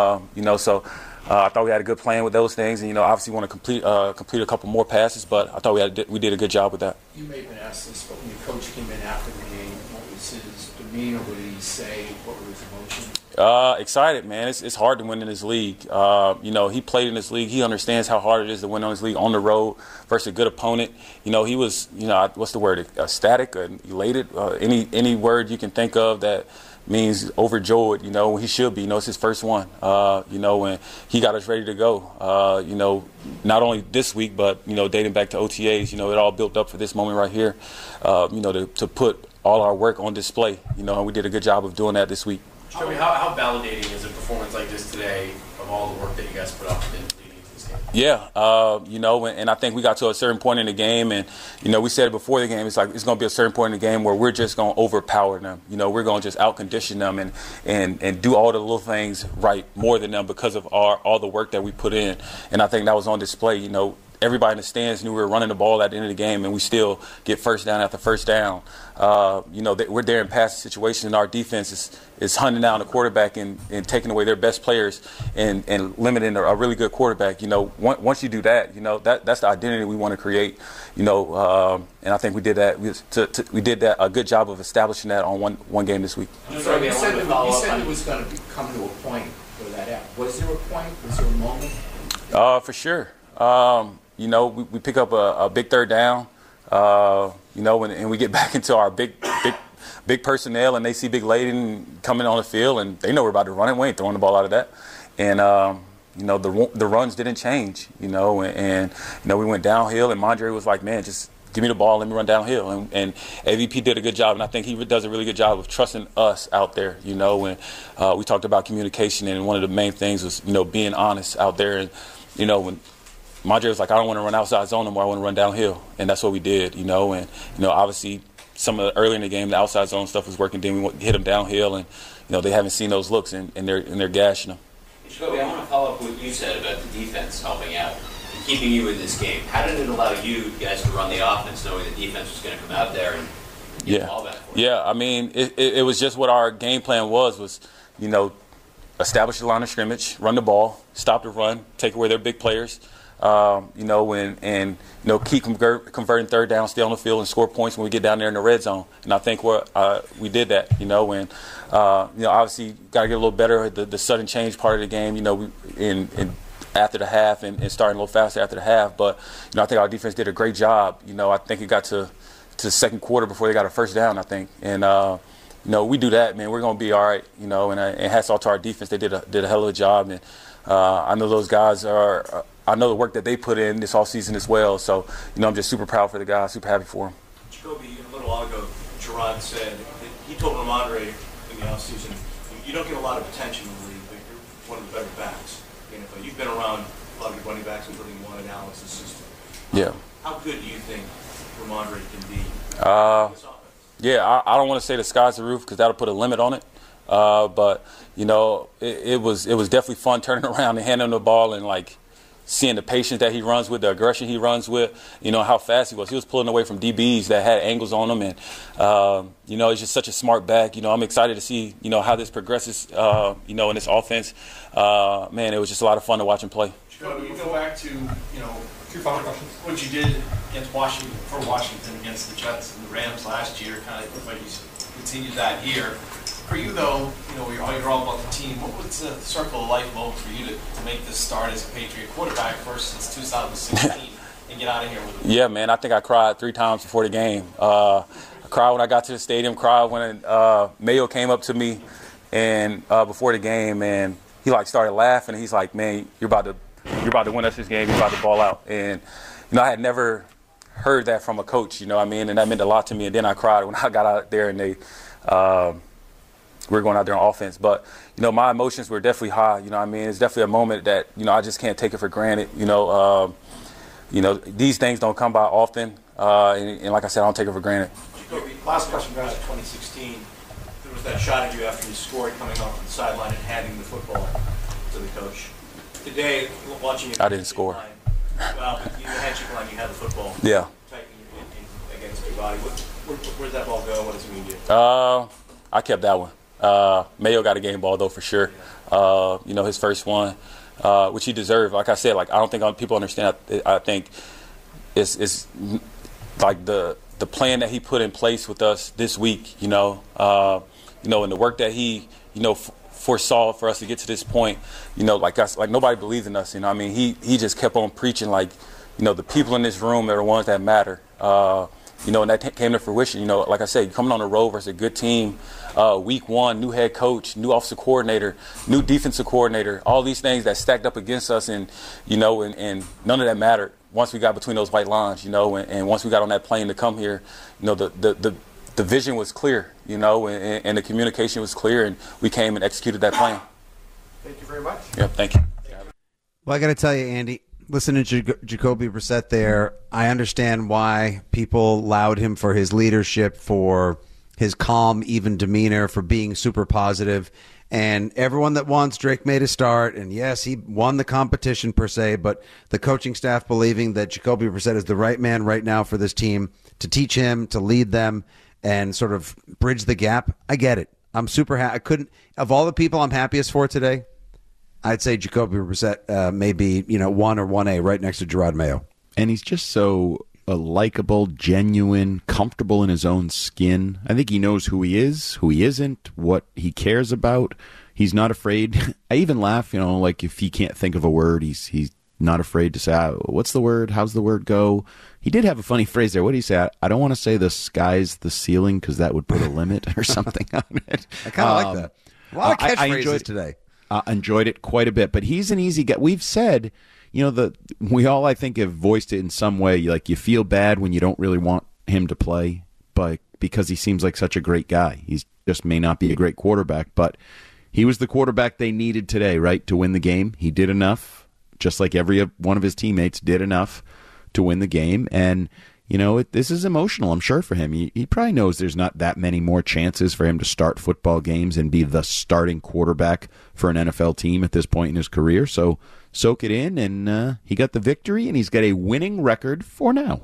So I thought we had a good plan with those things, and obviously want to complete a couple more passes, but I thought we did a good job with that. You may have been asked this, but when your coach came in after the game, what was his demeanor? What did he say? What were his emotions? Excited, man. It's hard to win in this league. He played in this league. He understands how hard it is to win on this league on the road versus a good opponent. He was, what's the word? Ecstatic, elated. Any word you can think of that means overjoyed. He should be. It's his first one. And he got us ready to go. Not only this week, but dating back to OTAs. It all built up for this moment right here. To put all our work on display. And we did a good job of doing that this week. Joey, how validating is a performance like this today of all the work that you guys put up in leading into this game? Yeah, and I think we got to a certain point in the game, and we said it before the game. It's like it's going to be a certain point in the game where we're just going to overpower them. We're going to just outcondition them and do all the little things right more than them because of all the work that we put in. And I think that was on display. Everybody in the stands knew we were running the ball at the end of the game, and we still get first down after first down. We're there in passing situations, and our defense is hunting down the quarterback and taking away their best players and limiting a really good quarterback. Once you do that, that's the identity we want to create. And I think we did that. We did that a good job of establishing that on one game this week. You said it was going to come to a point where that happened. Was there a point? Was there a moment? For sure. We pick up a big third down, and we get back into our big personnel, and they see Big Layden coming on the field, and they know we're about to run it. We ain't throwing the ball out of that. And, the runs didn't change, and we went downhill, and Mondre was like, man, just give me the ball, let me run downhill. And AVP did a good job, and I think he does a really good job of trusting us out there, and we talked about communication, and one of the main things was, being honest out there. And, when Mondre was like, I don't want to run outside zone anymore, I want to run downhill. And that's what we did, and, obviously some of the early in the game, the outside zone stuff was working. Then we hit them downhill, and, they haven't seen those looks, and they're gashing them. Jacoby, I want to follow up with what you said about the defense helping out and keeping you in this game. How did it allow you guys to run the offense knowing the defense was going to come out there and get the ball back for you? Yeah, I mean, it was just what our game plan was, establish the line of scrimmage, run the ball, stop the run, take away their big players, keep converting third down, stay on the field, and score points when we get down there in the red zone. And I think we did that, obviously got to get a little better at the sudden change part of the game, in after the half and starting a little faster after the half. But, I think our defense did a great job. I think it got to the second quarter before they got a first down, I think. And, we do that, man, we're going to be all right, and hats off to our defense. They did a hell of a job. And I know those guys I know the work that they put in this offseason as well. So, I'm just super proud for the guys, super happy for them. Jacoby, a little while ago, Gerard said that he told Ramondre in the offseason, you don't get a lot of attention in the league, but you're one of the better backs. You've been around a lot of good running backs, including one in Alex's system. Yeah. How good do you think Ramondre can be? Yeah, I don't want to say the sky's the roof because that'll put a limit on it. But, it was definitely fun turning around and handing him the ball and, seeing the patience that he runs with, the aggression he runs with, how fast he was. He was pulling away from DBs that had angles on him. And, he's just such a smart back. I'm excited to see, how this progresses, in this offense. Man, it was just a lot of fun to watch him play. You go back to, two final questions. What you did against Washington against the Jets and the Rams last year, kind of looked like you continued that here. For you, though, you're all about the team. What was the circle of life moment for you to make this start as a Patriot quarterback first since 2016 and get out of here with it? Yeah, man, I think I cried 3 times before the game. I cried when I got to the stadium, cried when Mayo came up to me and before the game, and he started laughing. He's like, "Man, you're about to win us this game. You're about to ball out." And I had never heard that from a coach. And that meant a lot to me. And then I cried when I got out there and we were going out there on offense. But my emotions were definitely high. It's definitely a moment that I just can't take it for granted. These things don't come by often, and like I said, I don't take it for granted. Last question about 2016. There was that shot at you after you scored coming off the sideline and handing the football to the coach. Today, watching it, I didn't score. Well, you had your line, you had the football. Yeah. Against your body. Where'd that ball go? What does it mean to you? I kept that one. Mayo got a game ball though for sure. His first one, which he deserved. Like I said, I don't think people understand. I think it's like the plan that he put in place with us this week. And the work that he foresaw for us to get to this point. Like nobody believes in us. He just kept on preaching. The people in this room are the ones that matter. And that came to fruition. Like I said, coming on the road versus a good team, week 1, new head coach, new offensive coordinator, new defensive coordinator, all these things that stacked up against us, and none of that mattered once we got between those white lines, and once we got on that plane to come here, the vision was clear, and the communication was clear, and we came and executed that plan. Thank you very much. Yep, thank you. Well, I got to tell you, Andy, listening to Jacoby Brissett there, I understand why people laud him for his leadership, for his calm, even demeanor, for being super positive. And everyone that wants Drake May to start, and yes, he won the competition per se, but the coaching staff believing that Jacoby Brissett is the right man right now for this team to teach him, to lead them, and sort of bridge the gap. I get it. I'm super happy. I couldn't, of all the people I'm happiest for today, I'd say Jacoby Brissett may be, 1 or 1A right next to Gerard Mayo. And he's just so likable, genuine, comfortable in his own skin. I think he knows who he is, who he isn't, what he cares about. He's not afraid. I even laugh, if he can't think of a word, he's not afraid to say, what's the word? How's the word go? He did have a funny phrase there. What did he say? I don't want to say the sky's the ceiling because that would put a limit or something on it. I kind of like that. A lot of catchphrases today. Enjoyed it quite a bit, but he's an easy guy. We've said, we all, I think, have voiced it in some way. You feel bad when you don't really want him to play, but because he seems like such a great guy. He just may not be a great quarterback, but he was the quarterback they needed today, right, to win the game. He did enough, just like every one of his teammates did enough to win the game, and this is emotional, I'm sure, for him. He probably knows there's not that many more chances for him to start football games and be the starting quarterback for an NFL team at this point in his career. So soak it in, and he got the victory, and he's got a winning record for now.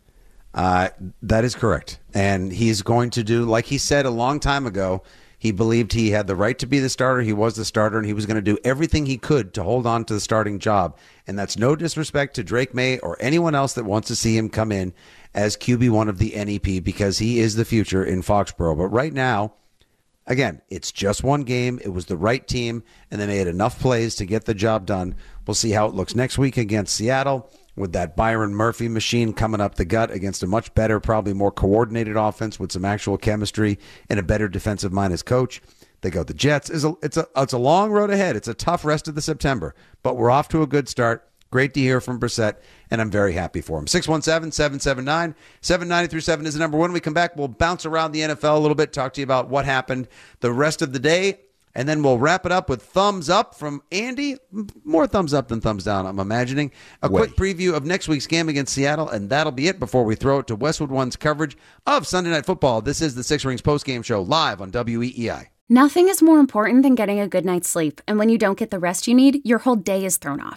That is correct. And he's going to do, like he said a long time ago, he believed he had the right to be the starter. He was the starter, and he was going to do everything he could to hold on to the starting job. And that's no disrespect to Drake May or anyone else that wants to see him come in as QB1 of the NEP, because he is the future in Foxborough. But right now, again, it's just one game. It was the right team, and they made enough plays to get the job done. We'll see how it looks next week against Seattle, with that Byron Murphy machine coming up the gut against a much better, probably more coordinated offense with some actual chemistry and a better defensive mind as coach. They go the Jets. It's a long road ahead. It's a tough rest of the September, but we're off to a good start. Great to hear from Brissett, and I'm very happy for him. 617-779-7937 is the number. When we come back, we'll bounce around the NFL a little bit, talk to you about what happened the rest of the day, and then we'll wrap it up with thumbs up from Andy. More thumbs up than thumbs down, I'm imagining. A quick preview of next week's game against Seattle, and that'll be it before we throw it to Westwood One's coverage of Sunday Night Football. This is the Six Rings postgame show live on WEEI. Nothing is more important than getting a good night's sleep, and when you don't get the rest you need, your whole day is thrown off.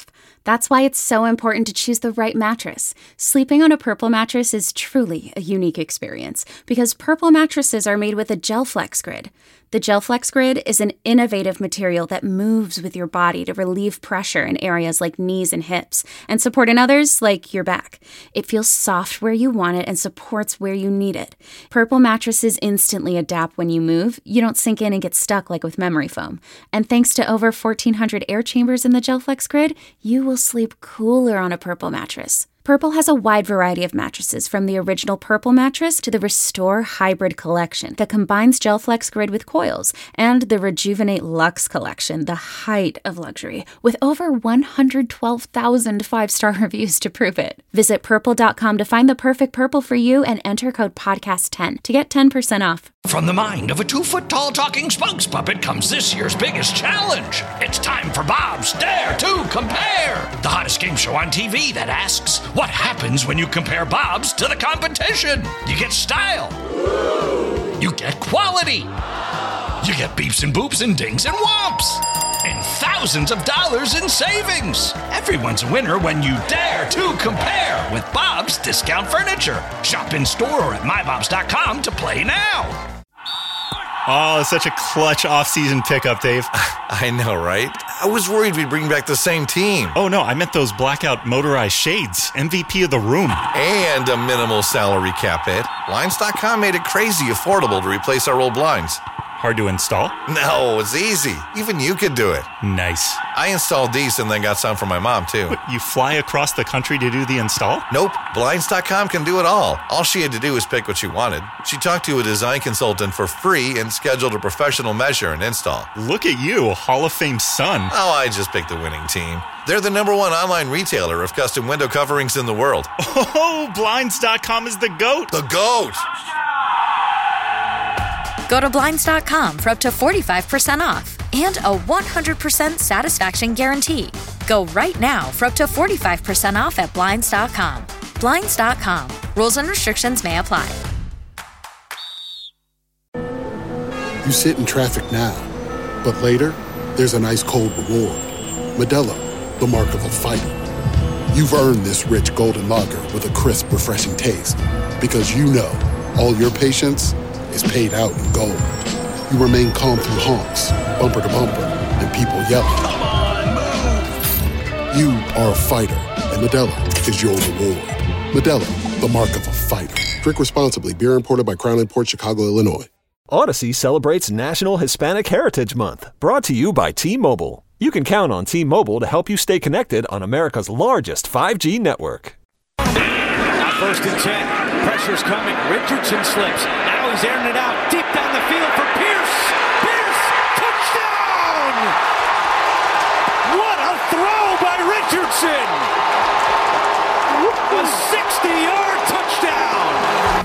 That's why it's so important to choose the right mattress. Sleeping on a Purple mattress is truly a unique experience because Purple mattresses are made with a GelFlex Grid. The GelFlex Grid is an innovative material that moves with your body to relieve pressure in areas like knees and hips and support in others like your back. It feels soft where you want it and supports where you need it. Purple mattresses instantly adapt when you move. You don't sink in and get stuck like with memory foam. And thanks to over 1,400 air chambers in the GelFlex Grid, you will sleep cooler on a Purple mattress. Purple has a wide variety of mattresses, from the original Purple mattress to the Restore Hybrid collection that combines GelFlex Grid with coils, and the Rejuvenate Luxe collection, the height of luxury, with over 112,000 five-star reviews to prove it. Visit Purple.com to find the perfect Purple for you and enter code podcast10 to get 10% off. From the mind of a 2-foot-tall talking spokes puppet comes this year's biggest challenge. It's time for Bob's Dare to Compare, the hottest game show on TV that asks, what happens when you compare Bob's to the competition? You get style. You get quality. You get beeps and boops and dings and whomps. And thousands of dollars in savings. Everyone's a winner when you dare to compare with Bob's Discount Furniture. Shop in store or at mybobs.com to play now. Oh, such a clutch off-season pickup, Dave. I know, right? I was worried we'd bring back the same team. Oh, no, I meant those blackout motorized shades. MVP of the room. And a minimal salary cap hit. Blinds.com made it crazy affordable to replace our old blinds. Hard to install? No, it's easy. Even you could do it. Nice. I installed these and then got some for my mom, too. But you fly across the country to do the install? Nope. Blinds.com can do it all. All she had to do was pick what she wanted. She talked to a design consultant for free and scheduled a professional measure and install. Look at you, Hall of Fame son. Oh, I just picked the winning team. They're the #1 online retailer of custom window coverings in the world. Oh, Blinds.com is the GOAT. The GOAT! Go to Blinds.com for up to 45% off and a 100% satisfaction guarantee. Go right now for up to 45% off at Blinds.com. Blinds.com. Rules and restrictions may apply. You sit in traffic now, but later, there's an ice-cold reward. Modelo, the mark of a fighter. You've earned this rich golden lager with a crisp, refreshing taste. Because you know, all your patience is paid out in gold. You remain calm through honks, bumper to bumper, and people yelling. Come on, move! You are a fighter, and Modelo is your reward. Modelo, the mark of a fighter. Drink responsibly. Beer imported by Crown Imports, Chicago, Illinois. Odyssey celebrates National Hispanic Heritage Month, brought to you by T-Mobile. You can count on T-Mobile to help you stay connected on America's largest 5G network. Now 1st and 10. Pressure's coming. Richardson slips. Now he's airing it out deep down the field for Pierce. Pierce! Touchdown! What a throw by Richardson! A 60-yard touchdown!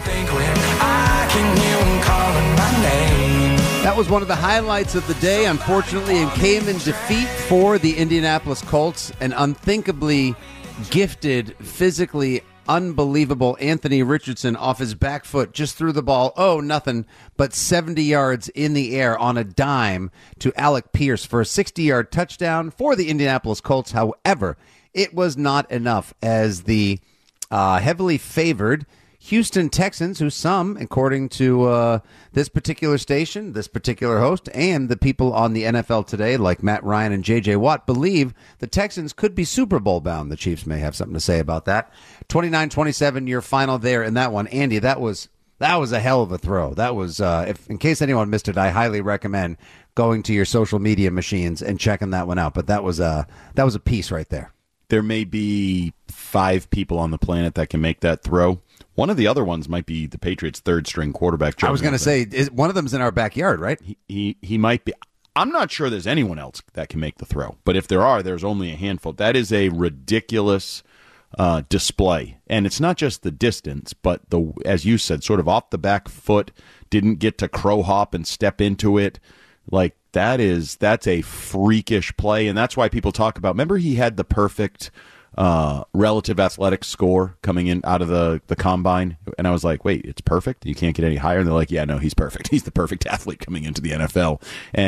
That was one of the highlights of the day. Unfortunately, it came in defeat for the Indianapolis Colts. An unthinkably gifted, physically unbelievable Anthony Richardson off his back foot just threw the ball, nothing but 70 yards in the air on a dime to Alec Pierce for a 60-yard touchdown for the Indianapolis Colts. However, it was not enough as the heavily favored Houston Texans, who some, according to this particular station, this particular host, and the people on the NFL Today, like Matt Ryan and J.J. Watt, believe the Texans could be Super Bowl bound. The Chiefs may have something to say about that. 29-27, your final there in that one. Andy, that was a hell of a throw. That was, if in case anyone missed it, I highly recommend going to your social media machines and checking that one out. But that was a piece right there. There may be 5 people on the planet that can make that throw. One of the other ones might be the Patriots' third-string quarterback, Joe. I was going to say, one of them's in our backyard, right? He might be. I'm not sure there's anyone else that can make the throw. But if there are, there's only a handful. That is a ridiculous display. And it's not just the distance, but, as you said, sort of off the back foot, didn't get to crow hop and step into it. Like, that's a freakish play. And that's why people talk about, remember he had the perfect relative athletic score coming in out of the combine, and I was like, wait, it's perfect? You can't get any higher? And they're like, yeah, no, he's perfect. He's the perfect athlete coming into the NFL. And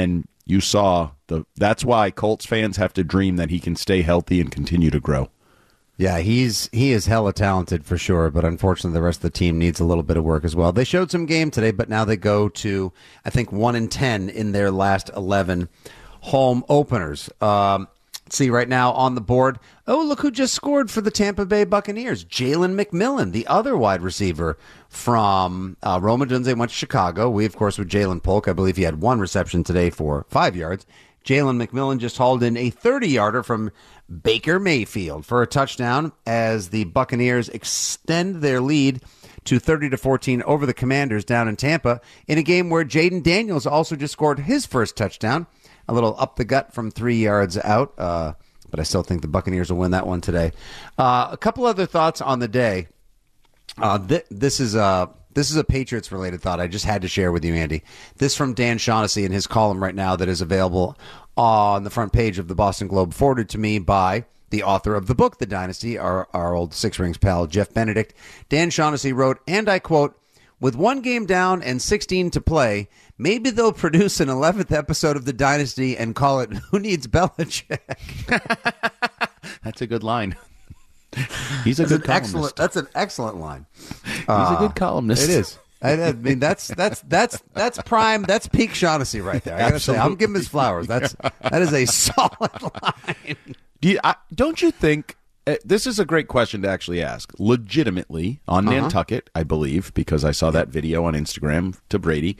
you saw that's why Colts fans have to dream that he can stay healthy and continue to grow. Yeah, he is hella talented for sure, but unfortunately the rest of the team needs a little bit of work as well. They showed some game today, but now they go to, I think, 1-10 in their last 11 home openers. See right now on the board, look who just scored for the Tampa Bay Buccaneers. Jalen McMillan, the other wide receiver from Roma Dunze went to Chicago. We, of course, with Jalen Polk, I believe he had one reception today for 5 yards. Jalen McMillan just hauled in a 30-yarder from Baker Mayfield for a touchdown as the Buccaneers extend their lead to 30-14 over the Commanders down in Tampa in a game where Jaden Daniels also just scored his first touchdown. A little up the gut from 3 yards out, but I still think the Buccaneers will win that one today. A couple other thoughts on the day. This is a Patriots-related thought I just had to share with you, Andy. This from Dan Shaughnessy in his column right now that is available on the front page of the Boston Globe, forwarded to me by the author of the book, The Dynasty, our old Six Rings pal, Jeff Benedict. Dan Shaughnessy wrote, and I quote, "With one game down and 16 to play, maybe they'll produce an 11th episode of The Dynasty and call it Who Needs Belichick?" That's a good line. He's a good columnist. That's an excellent line. He's a good columnist. It is. I mean, that's prime. That's peak Shaughnessy right there. I gotta say, I'm giving him his flowers. That is a solid line. Don't you think? This is a great question to actually ask. Legitimately, on Nantucket, I believe, because I saw that video on Instagram to Brady.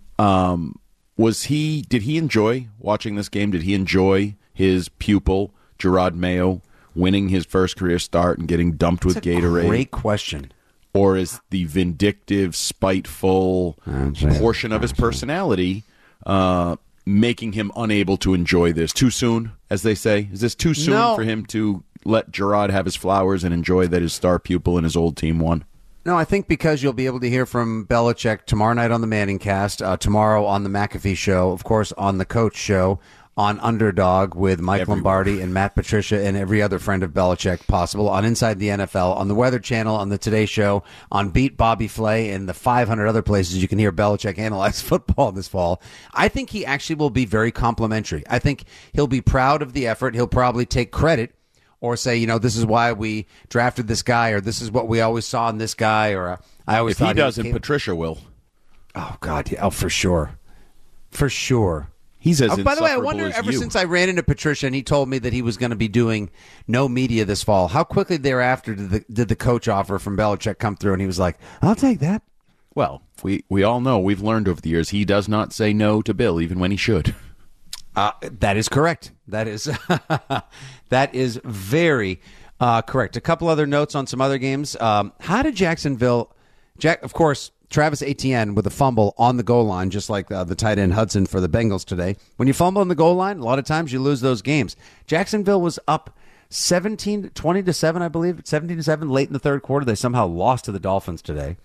Did he enjoy watching this game? Did he enjoy his pupil, Gerard Mayo, winning his first career start and getting dumped with Gatorade? Great question. Or is the vindictive, spiteful portion of his personality making him unable to enjoy this? Too soon, as they say? Is this too soon for him to let Gerard have his flowers and enjoy that his star pupil and his old team won? No, I think because you'll be able to hear from Belichick tomorrow night on the Manning Cast, tomorrow on the McAfee Show, of course on the Coach Show, on Underdog with Mike Lombardi and Matt Patricia and every other friend of Belichick possible, on Inside the NFL, on the Weather Channel, on the Today Show, on Beat Bobby Flay, and the 500 other places you can hear Belichick analyze football this fall. I think he actually will be very complimentary. I think he'll be proud of the effort. He'll probably take credit or say, this is why we drafted this guy, or this is what we always saw in this guy, or I always thought he doesn't, Patricia will. Oh, God, yeah. Oh, for sure. For sure. He's as by the way, I wonder, as ever you. since I ran into Patricia and he told me that he was going to be doing no media this fall, how quickly thereafter did the coach offer from Belichick come through? And he was like, I'll take that. Well, we all know, we've learned over the years, he does not say no to Bill, even when he should. That is correct. That is that is very correct. A couple other notes on some other games. How did Jacksonville? Of course, Travis Etienne with a fumble on the goal line, just like the tight end Hudson for the Bengals today. When you fumble on the goal line, a lot of times you lose those games. Jacksonville was up 20-7, I believe, 17-7 late in the third quarter. They somehow lost to the Dolphins today.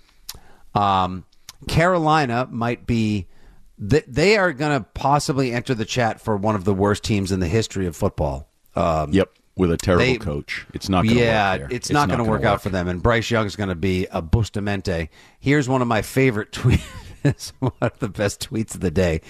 Carolina might be. They are going to possibly enter the chat for one of the worst teams in the history of football. Yep, with a terrible coach. It's not going to work there. It's not going to work out for them. And Bryce Young is going to be a Bustamante. Here's one of my favorite tweets. One of the best tweets of the day.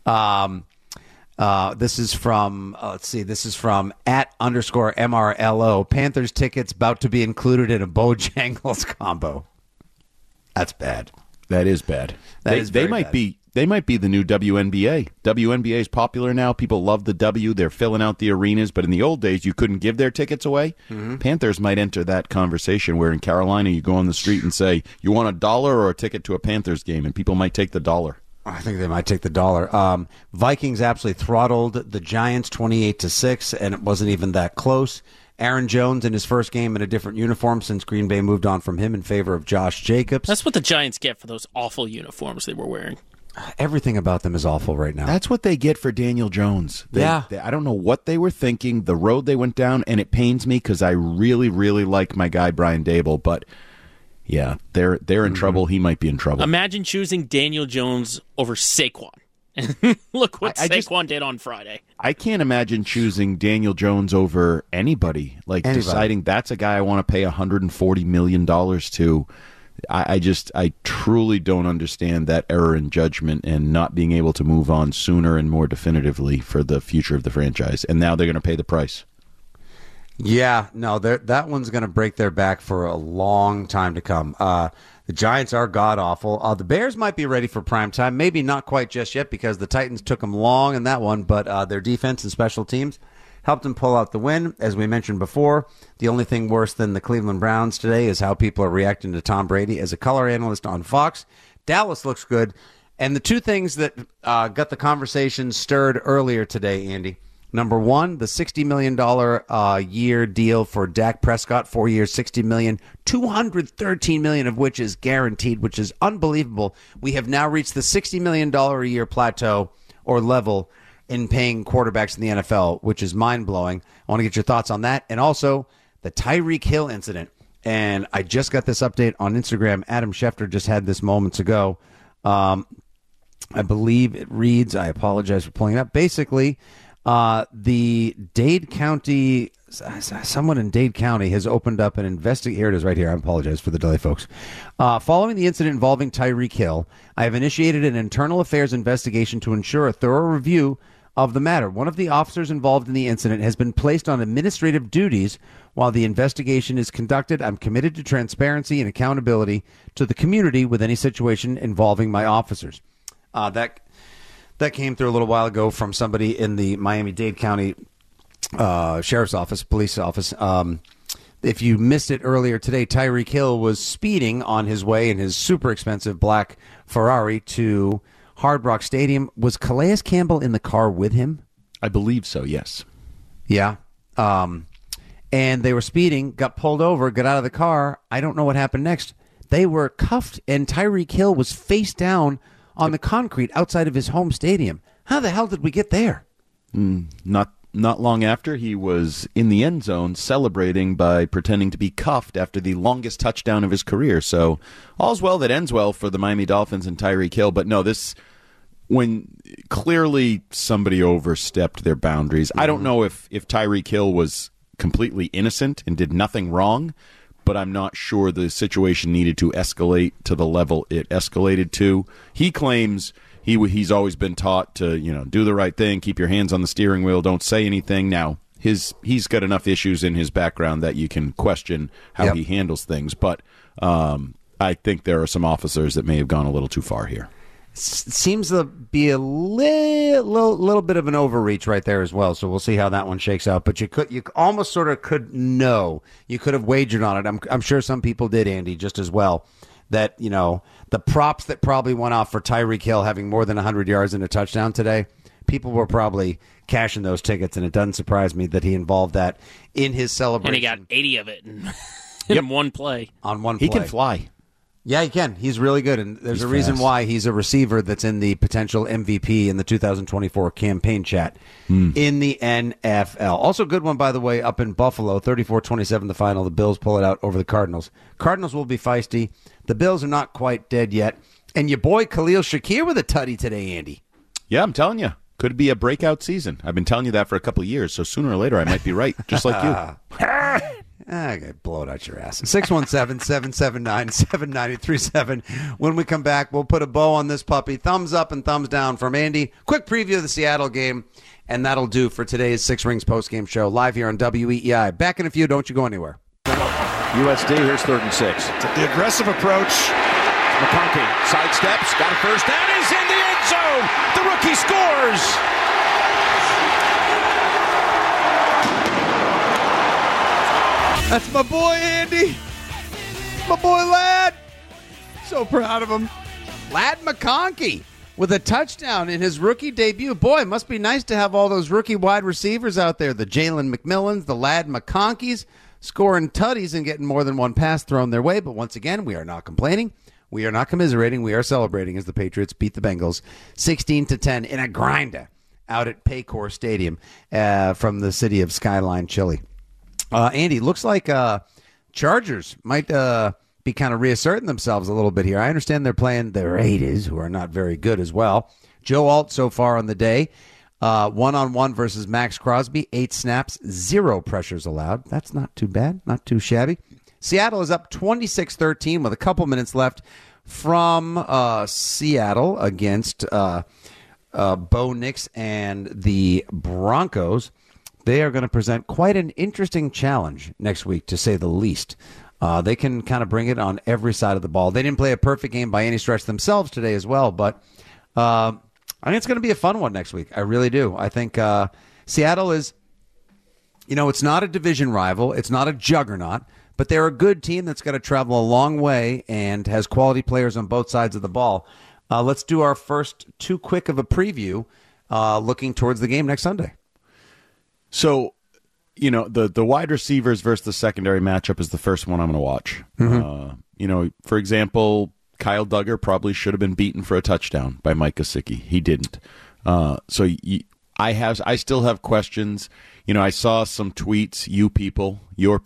This is from, this is from @_MRLO. Panthers tickets about to be included in a Bojangles combo. That's bad. That is bad. They might be the new WNBA. WNBA is popular now. People love the W. They're filling out the arenas. But in the old days, you couldn't give their tickets away. Mm-hmm. Panthers might enter that conversation where in Carolina, you go on the street and say, you want $1 or a ticket to a Panthers game? And people might take the $1. I think they might take the $1. Vikings absolutely throttled the Giants 28-6, and it wasn't even that close. Aaron Jones in his first game in a different uniform since Green Bay moved on from him in favor of Josh Jacobs. That's what the Giants get for those awful uniforms they were wearing. Everything about them is awful right now. That's what they get for Daniel Jones. I don't know what they were thinking, the road they went down, and it pains me because I really, really like my guy Brian Dable, but yeah, they're in trouble. He might be in trouble. Imagine choosing Daniel Jones over Saquon. Look what Saquon did on Friday. I can't imagine choosing Daniel Jones over anybody. Deciding that's a guy I want to pay $140 million to. I truly don't understand that error in judgment and not being able to move on sooner and more definitively for the future of the franchise. And now they're going to pay the price. Yeah, no, that one's going to break their back for a long time to come. The Giants are god-awful. The Bears might be ready for prime time. Maybe not quite just yet because the Titans took them long in that one, but their defense and special teams helped them pull out the win. As we mentioned before, the only thing worse than the Cleveland Browns today is how people are reacting to Tom Brady as a color analyst on Fox. Dallas looks good. And the two things that got the conversation stirred earlier today, Andy. Number one, the $60 million year deal for Dak Prescott, 4 years, $60 million, $213 million of which is guaranteed, which is unbelievable. We have now reached the $60 million a year plateau or level in paying quarterbacks in the NFL, which is mind-blowing. I want to get your thoughts on that. And also the Tyreek Hill incident. And I just got this update on Instagram. Adam Schefter just had this moments ago. I believe it reads, I apologize for pulling it up. Basically, the Dade County, someone in Dade County has opened up an investigation. Here it is right here. I apologize for the delay, folks. Following the incident involving Tyreek Hill, I have initiated an internal affairs investigation to ensure a thorough review of the matter. One of the officers involved in the incident has been placed on administrative duties while the investigation is conducted. I'm committed to transparency and accountability to the community with any situation involving my officers. That came through a little while ago from somebody in the Miami-Dade County Sheriff's Office, Police Office. If you missed it earlier today, Tyreek Hill was speeding on his way in his super expensive black Ferrari to Hard Rock Stadium. Was Calais Campbell in the car with him? I believe so, yes. Yeah. And they were speeding, got pulled over, got out of the car. I don't know what happened next. They were cuffed, and Tyreek Hill was face down on the concrete outside of his home stadium. How the hell did we get there? Not long after, he was in the end zone celebrating by pretending to be cuffed after the longest touchdown of his career. So all's well that ends well for the Miami Dolphins and Tyreek Hill. But no, when clearly somebody overstepped their boundaries. I don't know if Tyreek Hill was completely innocent and did nothing wrong, but I'm not sure the situation needed to escalate to the level it escalated to. He claims he's always been taught to, do the right thing, keep your hands on the steering wheel, don't say anything. Now, he's got enough issues in his background that you can question how he handles things, but I think there are some officers that may have gone a little too far here. Seems to be a little bit of an overreach right there as well. So we'll see how that one shakes out. But you almost sort of could know. You could have wagered on it. I'm sure some people did, Andy, just as well. That the props that probably went off for Tyreek Hill having more than 100 yards and a touchdown today, people were probably cashing those tickets, and it doesn't surprise me that he involved that in his celebration. And he got 80 of it in one play. On one play. He can fly. Yeah, he can. He's really good, and there's a reason why he's a receiver that's in the potential MVP in the 2024 campaign chat in the NFL. Also, good one, by the way, up in Buffalo, 34-27 the final. The Bills pull it out over the Cardinals. Cardinals will be feisty. The Bills are not quite dead yet. And your boy Khalil Shakir with a tutty today, Andy. Yeah, I'm telling you. Could be a breakout season. I've been telling you that for a couple of years, so sooner or later I might be right, just like you. Okay, blow it out your ass. 617-779-7937. When we come back, we'll put a bow on this puppy. Thumbs up and thumbs down from Andy. Quick preview of the Seattle game, and that'll do for today's Six Rings postgame show live here on WEEI. Back in a few. Don't you go anywhere. USD, here's 3rd and 6. The aggressive approach. McConkey sidesteps, got a first down, is in the end zone. The rookie scores. That's my boy, Andy. My boy, Lad. So proud of him. Lad McConkey with a touchdown in his rookie debut. Boy, it must be nice to have all those rookie wide receivers out there. The Jalen McMillans, the Lad McConkeys, scoring tutties and getting more than one pass thrown their way. But once again, we are not complaining. We are not commiserating. We are celebrating as the Patriots beat the Bengals 16-10 in a grinder out at Paycor Stadium from the city of Skyline, Chile. Andy, looks like Chargers might be kind of reasserting themselves a little bit here. I understand they're playing the Raiders, who are not very good as well. Joe Alt so far on the day, one-on-one versus Max Crosby, 8 snaps, 0 pressures allowed. That's not too bad, not too shabby. Seattle is up 26-13 with a couple minutes left from Seattle against Bo Nix and the Broncos. They are going to present quite an interesting challenge next week, to say the least. They can kind of bring it on every side of the ball. They didn't play a perfect game by any stretch themselves today as well, but I think it's going to be a fun one next week. I really do. I think Seattle is, it's not a division rival. It's not a juggernaut, but they're a good team that's going to travel a long way and has quality players on both sides of the ball. Let's do our first too quick of a preview looking towards the game next Sunday. So, the wide receivers versus the secondary matchup is the first one I'm going to watch. Mm-hmm. For example, Kyle Duggar probably should have been beaten for a touchdown by Mike Gesicki. He didn't. I still have questions. I saw some tweets, your people.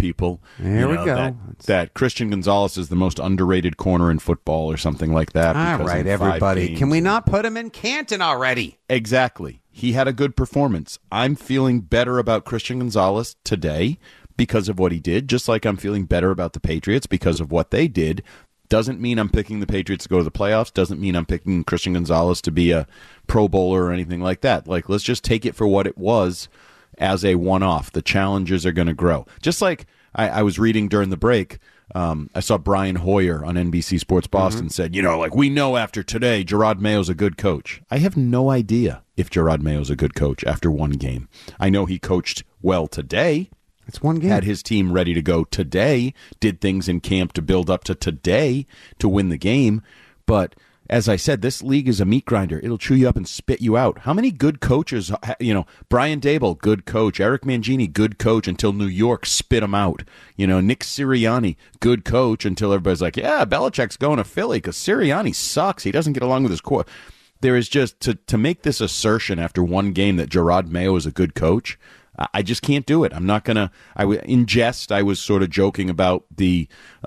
There we go. That Christian Gonzalez is the most underrated corner in football or something like that. All right, everybody. Can we not put him in Canton already? Exactly. He had a good performance. I'm feeling better about Christian Gonzalez today because of what he did, just like I'm feeling better about the Patriots because of what they did. Doesn't mean I'm picking the Patriots to go to the playoffs. Doesn't mean I'm picking Christian Gonzalez to be a Pro Bowler or anything like that. Let's just take it for what it was as a one-off. The challenges are going to grow. Just like I was reading during the break, I saw Brian Hoyer on NBC Sports Boston said, we know after today, Gerard Mayo's a good coach. I have no idea if Gerard Mayo's a good coach after one game. I know he coached well today. It's one game. Had his team ready to go today, did things in camp to build up to today to win the game. But as I said, this league is a meat grinder. It'll chew you up and spit you out. How many good coaches, Brian Daboll, good coach. Eric Mangini, good coach until New York spit him out. Nick Sirianni, good coach until everybody's like, yeah, Belichick's going to Philly because Sirianni sucks. He doesn't get along with his core. There is just, to make this assertion after one game that Gerard Mayo is a good coach, I just can't do it. I'm not going to. In jest, I was sort of joking about the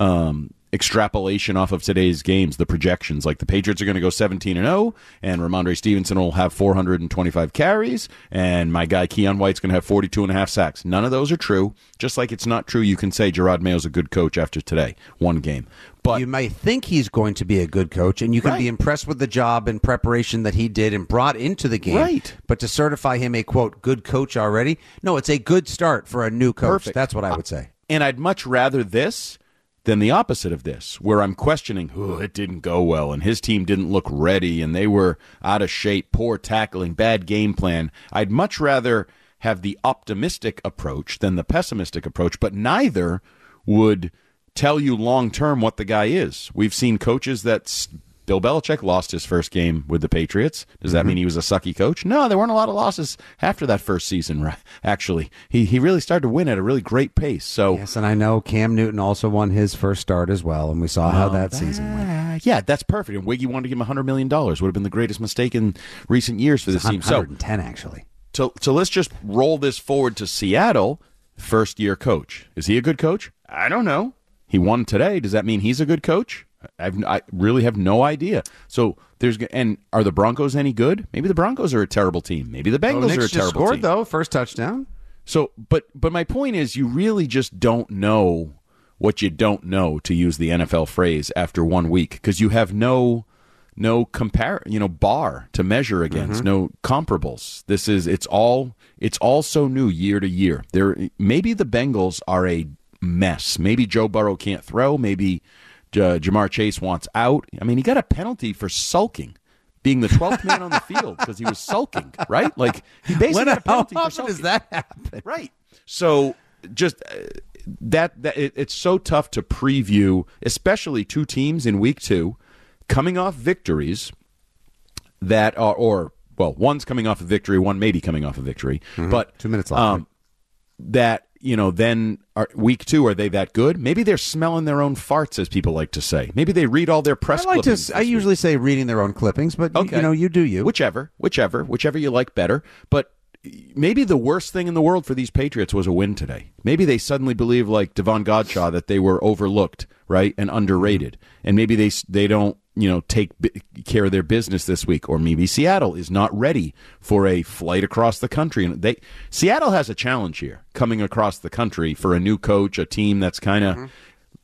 extrapolation off of today's games, the projections. Like the Patriots are going to go 17-0, and Ramondre Stevenson will have 425 carries, and my guy Keon White's going to have 42.5 sacks. None of those are true. Just like it's not true you can say Gerard Mayo's a good coach after today, one game. But you might think he's going to be a good coach, and you can be impressed with the job and preparation that he did and brought into the game. Right. But to certify him a, quote, good coach already, no, it's a good start for a new coach. Perfect. That's what I would say. And I'd much rather this than the opposite of this, where I'm questioning, it didn't go well, and his team didn't look ready, and they were out of shape, poor tackling, bad game plan. I'd much rather have the optimistic approach than the pessimistic approach, but neither would tell you long-term what the guy is. We've seen coaches that Bill Belichick lost his first game with the Patriots. Does that mean he was a sucky coach? No, there weren't a lot of losses after that first season, actually. He really started to win at a really great pace. So yes, and I know Cam Newton also won his first start as well, and we saw how that season went. Yeah, that's perfect. And Wiggy wanted to give him $100 million. Would have been the greatest mistake in recent years for this team. 110, actually. So let's just roll this forward to Seattle, first-year coach. Is he a good coach? I don't know. He won today. Does that mean he's a good coach? I really have no idea. So are the Broncos any good? Maybe the Broncos are a terrible team. Maybe the Bengals are a terrible scored, team. Though, first touchdown. So, but my point is, you really just don't know what you don't know, to use the NFL phrase, after 1 week, because you have no bar to measure against, no comparables. It's all so new year to year. Maybe the Bengals are a mess. Maybe Joe Burrow can't throw. Maybe Jamar Chase wants out. I mean, he got a penalty for sulking, being the 12th man on the field because he was sulking, right? Like, he basically got a penalty for sulking. How often does that happen? Right. So just it's so tough to preview, especially two teams in week 2 coming off victories that are, one's coming off a victory, one maybe coming off a victory, but 2 minutes left. That, then week 2, are they that good? Maybe they're smelling their own farts, as people like to say. Maybe they read all their press clippings. I usually say reading their own clippings, but you do you. Whichever you like better. But maybe the worst thing in the world for these Patriots was a win today. Maybe they suddenly believe, like Devon Godshaw, that they were overlooked, right, and underrated. And maybe they don't, take care of their business this week. Or maybe Seattle is not ready for a flight across the country. And Seattle has a challenge here, coming across the country for a new coach, a team that's kind of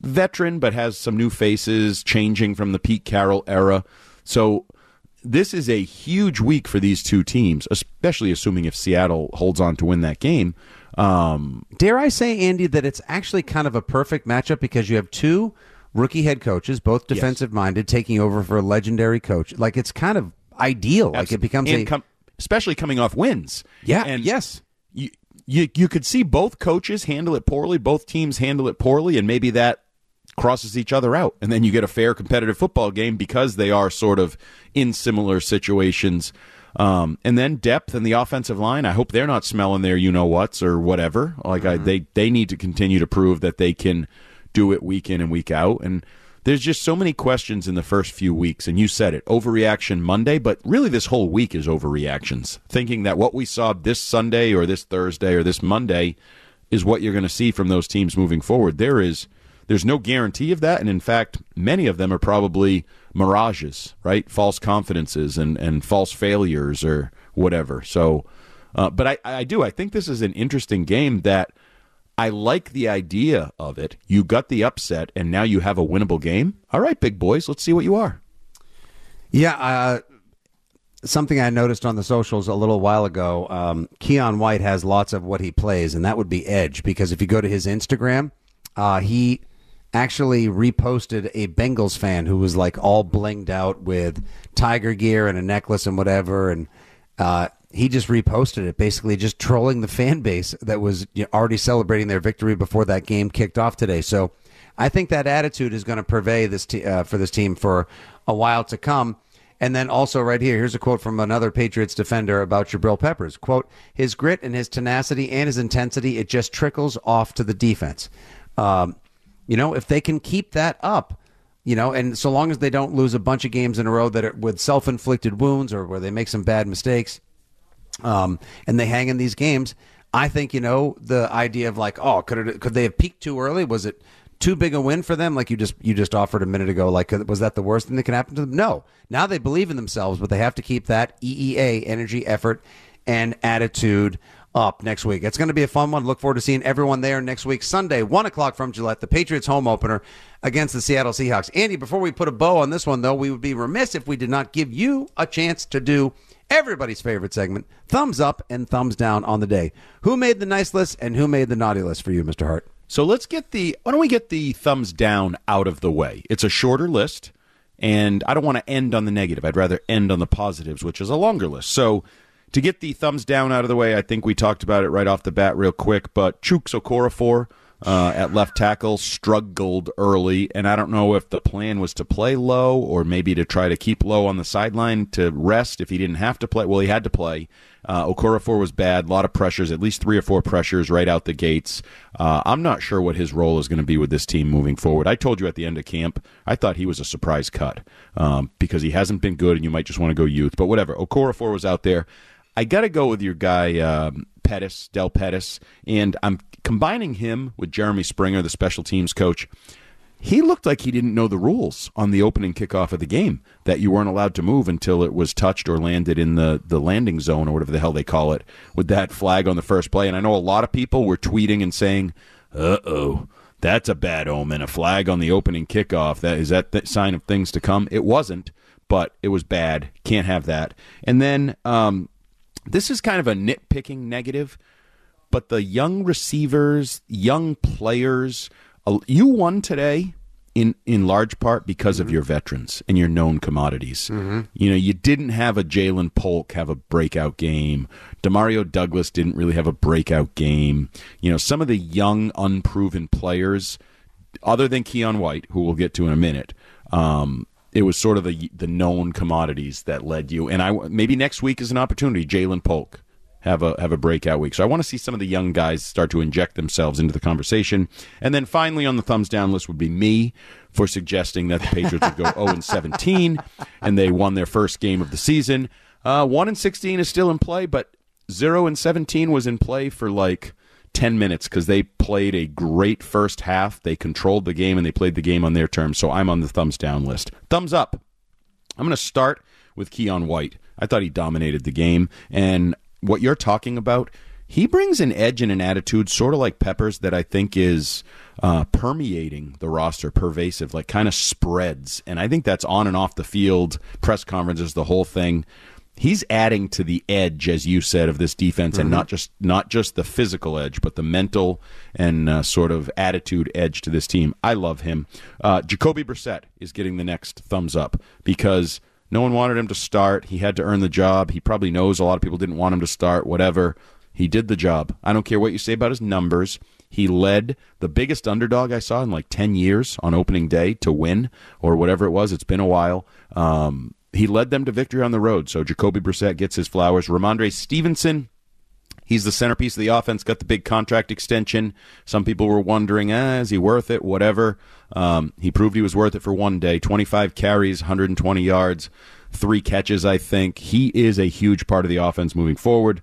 veteran, but has some new faces, changing from the Pete Carroll era. So this is a huge week for these two teams, especially assuming if Seattle holds on to win that game. Dare I say, Andy, that it's actually kind of a perfect matchup because you have two rookie head coaches, both defensive-minded, taking over for a legendary coach. Like, it's kind of ideal. Like, it becomes especially coming off wins. Yeah, and yes. You could see both coaches handle it poorly, both teams handle it poorly, and maybe that crosses each other out. And then you get a fair competitive football game because they are sort of in similar situations. And then depth and the offensive line, I hope they're not smelling their you-know-whats or whatever. Like they need to continue to prove that they can do it week in and week out. And there's just so many questions in the first few weeks. And you said it, overreaction Monday, but really this whole week is overreactions. Thinking that what we saw this Sunday or this Thursday or this Monday is what you're going to see from those teams moving forward. There's no guarantee of that. And in fact, many of them are probably mirages, right? False confidences and false failures or whatever. So, but I think this is an interesting game that I like the idea of it. You got the upset, and now you have a winnable game. All right, big boys, let's see what you are. Yeah, something I noticed on the socials a little while ago, Keon White has lots of what he plays, and that would be edge, because if you go to his Instagram, he actually reposted a Bengals fan who was like all blinged out with tiger gear and a necklace and whatever, and he just reposted it, basically just trolling the fan base that was already celebrating their victory before that game kicked off today. So I think that attitude is going to pervade this for this team for a while to come. And then also right here's a quote from another Patriots defender about Jabril Peppers. Quote, his grit and his tenacity and his intensity, it just trickles off to the defense. If they can keep that up, and so long as they don't lose a bunch of games in a row that are with self-inflicted wounds or where they make some bad mistakes, and they hang in these games, I think, the idea of like, could they have peaked too early? Was it too big a win for them? Like you just offered a minute ago, like, was that the worst thing that can happen to them? No. Now they believe in themselves, but they have to keep that EEA, energy, effort, and attitude up next week. It's going to be a fun one. Look forward to seeing everyone there next week, Sunday, 1 o'clock from Gillette, the Patriots home opener against the Seattle Seahawks. Andy, before we put a bow on this one, though, we would be remiss if we did not give you a chance to do everybody's favorite segment, thumbs up and thumbs down on the day. Who made the nice list and who made the naughty list for you, Mr. Hart? So why don't we get the thumbs down out of the way? It's a shorter list, and I don't want to end on the negative. I'd rather end on the positives, which is a longer list. So to get the thumbs down out of the way, I think we talked about it right off the bat real quick, but Chuks Okorafor at left tackle struggled early, and I don't know if the plan was to play low or maybe to try to keep low on the sideline to rest if he didn't have to play. Well, he had to play. Okorafor was bad, a lot of pressures, at least 3 or 4 pressures right out the gates. I'm not sure what his role is going to be with this team moving forward. I told you at the end of camp, I thought he was a surprise cut because he hasn't been good and you might just want to go youth. But whatever, Okorafor was out there. I got to go with your guy, Del Pettis, and I'm combining him with Jeremy Springer, the special teams coach. He looked like he didn't know the rules on the opening kickoff of the game, that you weren't allowed to move until it was touched or landed in the landing zone or whatever the hell they call it, with that flag on the first play. And I know a lot of people were tweeting and saying, uh-oh, that's a bad omen, a flag on the opening kickoff. Is that the sign of things to come? It wasn't, but it was bad. Can't have that. And then this is kind of a nitpicking negative, but the young receivers, young players, you won today in large part because of your veterans and your known commodities. Mm-hmm. You didn't have a Jalen Polk have a breakout game. Demario Douglas didn't really have a breakout game. Some of the young, unproven players, other than Keon White, who we'll get to in a minute, it was sort of the known commodities that led you. And maybe next week is an opportunity. Jalen Polk have a breakout week. So I want to see some of the young guys start to inject themselves into the conversation. And then finally on the thumbs down list would be me for suggesting that the Patriots would go 0-17, and they won their first game of the season. 1-16 is still in play, but 0-17 was in play for like 10 minutes because they played a great first half. They controlled the game, and they played the game on their terms. So I'm on the thumbs down list. Thumbs up. I'm going to start with Keon White. I thought he dominated the game. And what you're talking about, he brings an edge and an attitude sort of like Peppers that I think is permeating the roster, pervasive, like kind of spreads. And I think that's on and off the field, press conferences, the whole thing. He's adding to the edge, as you said, of this defense, and not just the physical edge, but the mental and sort of attitude edge to this team. I love him. Jacoby Brissett is getting the next thumbs up because no one wanted him to start. He had to earn the job. He probably knows a lot of people didn't want him to start, whatever. He did the job. I don't care what you say about his numbers. He led the biggest underdog I saw in like 10 years on opening day to win, or whatever it was. It's been a while. He led them to victory on the road, so Jacoby Brissett gets his flowers. Ramondre Stevenson, he's the centerpiece of the offense, got the big contract extension. Some people were wondering, is he worth it, whatever. He proved he was worth it for one day. 25 carries, 120 yards, 3 catches, I think. He is a huge part of the offense moving forward.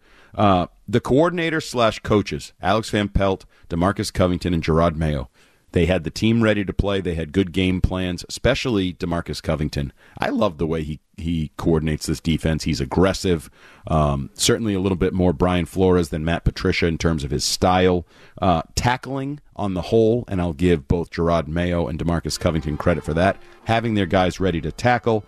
The coordinator/coaches, Alex Van Pelt, DeMarcus Covington, and Gerard Mayo. They had the team ready to play. They had good game plans, especially DeMarcus Covington. I love the way he coordinates this defense. He's aggressive, certainly a little bit more Brian Flores than Matt Patricia in terms of his style. Tackling on the whole, and I'll give both Gerard Mayo and DeMarcus Covington credit for that, having their guys ready to tackle,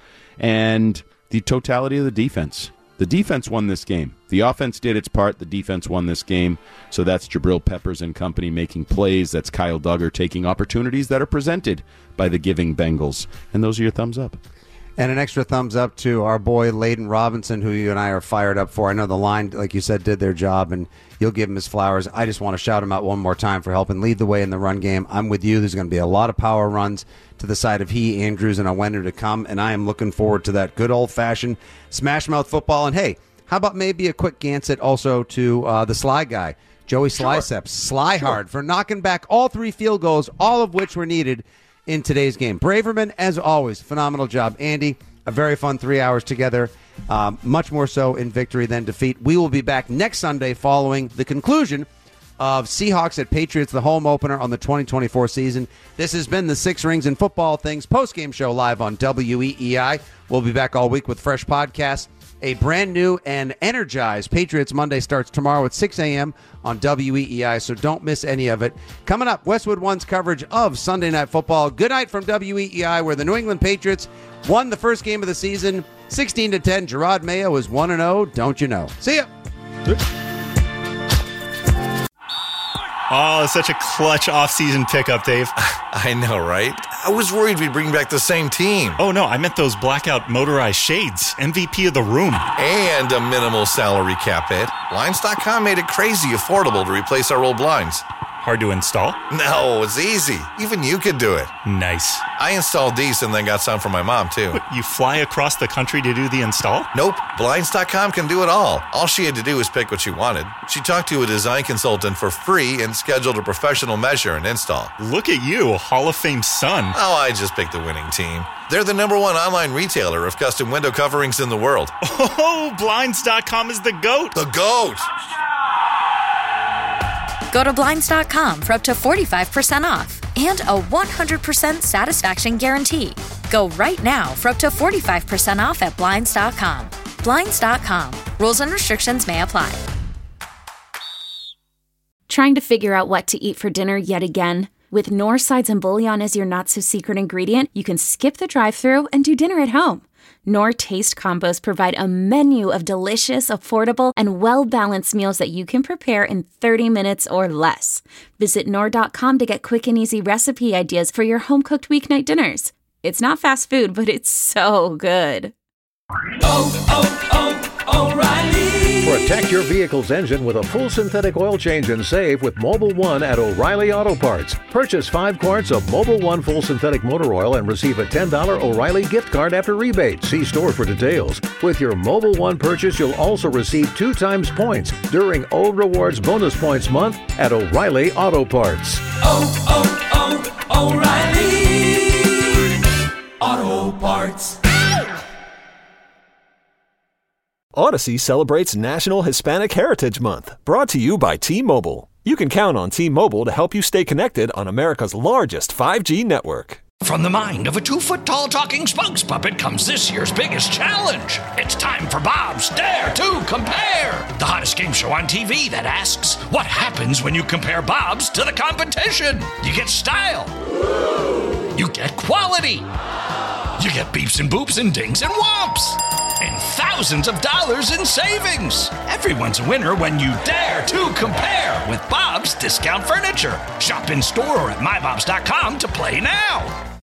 and the totality of the defense. The defense won this game. The offense did its part. The defense won this game. So that's Jabril Peppers and company making plays. That's Kyle Duggar taking opportunities that are presented by the giving Bengals. And those are your thumbs up. And an extra thumbs up to our boy Layden Robinson, who you and I are fired up for. I know the line, like you said, did their job, and you'll give him his flowers. I just want to shout him out one more time for helping lead the way in the run game. I'm with you. There's going to be a lot of power runs to the side of he, Andrews, and Owender to come, and I am looking forward to that good old-fashioned smash-mouth football. And, hey, how about maybe a quick Gansett also to the Sly guy, Joey Slyceps, Slyhard, for knocking back all 3 field goals, all of which were needed in today's game. Braverman, as always, phenomenal job. Andy, a very fun 3 hours together, much more so in victory than defeat. We will be back next Sunday following the conclusion of Seahawks at Patriots, the home opener on the 2024 season. This has been the Six Rings and Football Things postgame show live on WEEI. We'll be back all week with fresh podcasts. A brand new and energized Patriots Monday starts tomorrow at 6 a.m. on WEEI, so don't miss any of it. Coming up, Westwood One's coverage of Sunday Night Football. Good night from WEEI, where the New England Patriots won the first game of the season, 16-10. Gerard Mayo is 1-0. Don't you know? See ya. Oh, such a clutch off-season pickup, Dave. I know, right? I was worried we'd bring back the same team. Oh, no, I meant those blackout motorized shades. MVP of the room. And a minimal salary cap hit. Blinds.com made it crazy affordable to replace our old blinds. Hard to install? No, it's easy. Even you could do it. Nice. I installed these and then got some for my mom, too. But you fly across the country to do the install? Nope. Blinds.com can do it all. All she had to do was pick what she wanted. She talked to a design consultant for free and scheduled a professional measure and install. Look at you, Hall of Fame son. Oh, I just picked the winning team. They're the #1 online retailer of custom window coverings in the world. Oh, Blinds.com is the GOAT. The GOAT! Go to Blinds.com for up to 45% off and a 100% satisfaction guarantee. Go right now for up to 45% off at Blinds.com. Blinds.com. Rules and restrictions may apply. Trying to figure out what to eat for dinner yet again? With Knorr sides and bouillon as your not-so-secret ingredient, you can skip the drive-thru and do dinner at home. Knorr Taste Combos provide a menu of delicious, affordable, and well-balanced meals that you can prepare in 30 minutes or less. Visit Knorr.com to get quick and easy recipe ideas for your home-cooked weeknight dinners. It's not fast food, but it's so good. O'Reilly. Protect your vehicle's engine with a full synthetic oil change and save with Mobil 1 at O'Reilly Auto Parts. Purchase 5 quarts of Mobil 1 full synthetic motor oil and receive a $10 O'Reilly gift card after rebate. See store for details. With your Mobil 1 purchase, you'll also receive 2 times points during O Rewards Bonus Points Month at O'Reilly Auto Parts. O'Reilly Auto Parts. Odyssey celebrates National Hispanic Heritage Month, brought to you by T-Mobile. You can count on T-Mobile to help you stay connected on America's largest 5G network. From the mind of a 2-foot-tall talking spokes puppet comes this year's biggest challenge. It's time for Bob's Dare to Compare. The hottest game game show on TV that asks, what happens when you compare Bob's to the competition? You get style. You get quality. You get beeps and boops and dings and whomps. And thousands of dollars in savings. Everyone's a winner when you dare to compare with Bob's Discount Furniture. Shop in store or at mybobs.com to play now.